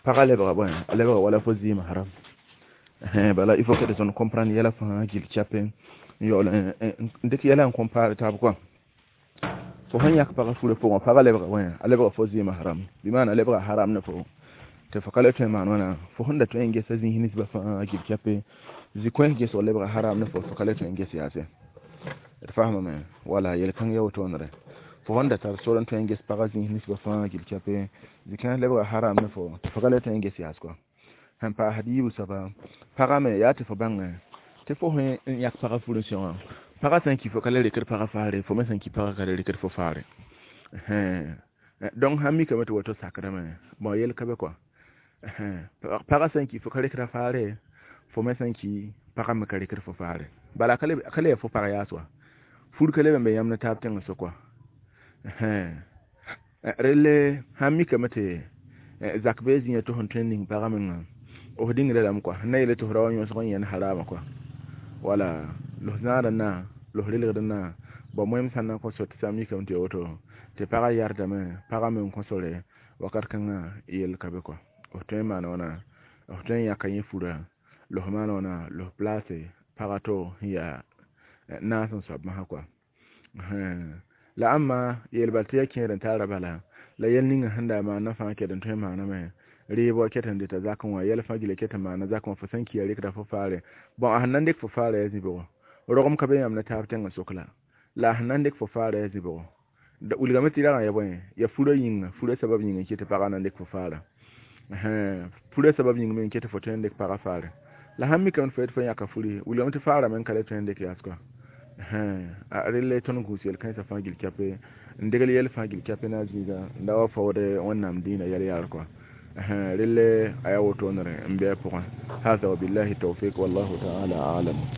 paga lebra bon lebra wala fo zima haram eh bala il faut que les on comprendre yala fa gil chapen yo ndek yala on compare tab quoi fo hanya ka paga fure fo paga lebra bon lebra fo zima haram bi mana lebra haram na fo te fa kala to man wana fo honda to engé sa zin hinis ba fa gil chape zikwen ge so lebra haram na fo fa kala to engé siyase fahma men wala yel kan yaw to nare fo honda tar soran to engé paga zin hinis ba fa gil chape zikan lebra haram na fo fa kala to engé siyase quoi han pa hadibu saba paga me ya te fo banga te fo hen yak paga fulusion paga san ki fo kala le ker paga faare fo me san ki paga kala le ker fo faare eh donc hammi ka meto wato sakara me mo yel kabe quoi eh paga san ki fo kala ker faare fo me san ki paga me kala ker fo faare bala kala kala fo paga ya so fur kala be yamna tapten so quoi eh rele hammi ka mete zakbezi ya to hon training paga men o dinga da mu kwa na ile to rawan yo so yan harama kwa wala lo zara na lo rile da na ba mo yam sanna ko so tsami kam te oto te para yarda me para me ko sole wakar kan yel kabe kwa o to ma na ona o to ya kan yifura lo ma na ona lo place para to ya na san so ma kwa la amma yel baltiya kin ran tara bala la yel ninga handa ma na fa ke dan to ma na me ribo ketan da ta zakan wa yel fagile ketan ma na zakan fa sanki ya rika da fa fare bon a hannan dik fa fare ya zibo rogom ka bayan na taften ga sokla la hannan dik fa fare ya zibo da ulgamati da ya boye ya furo yin furo sabab yin ke ta fara nan dik fa fare eh furo sabab yin men ke ta foten dik fara fare la hammi kan fa fa ya ka furi ulgamati fara men kala ten dik ya ska eh a rille ton gusel kan sa fagil kape ndigal yel fagil kape na ziga ndawa fa wode wannan dina yar yar ko رلي أيوة تونر إمبيا بقى هذا وبالله التوفيق والله تعالى أعلم.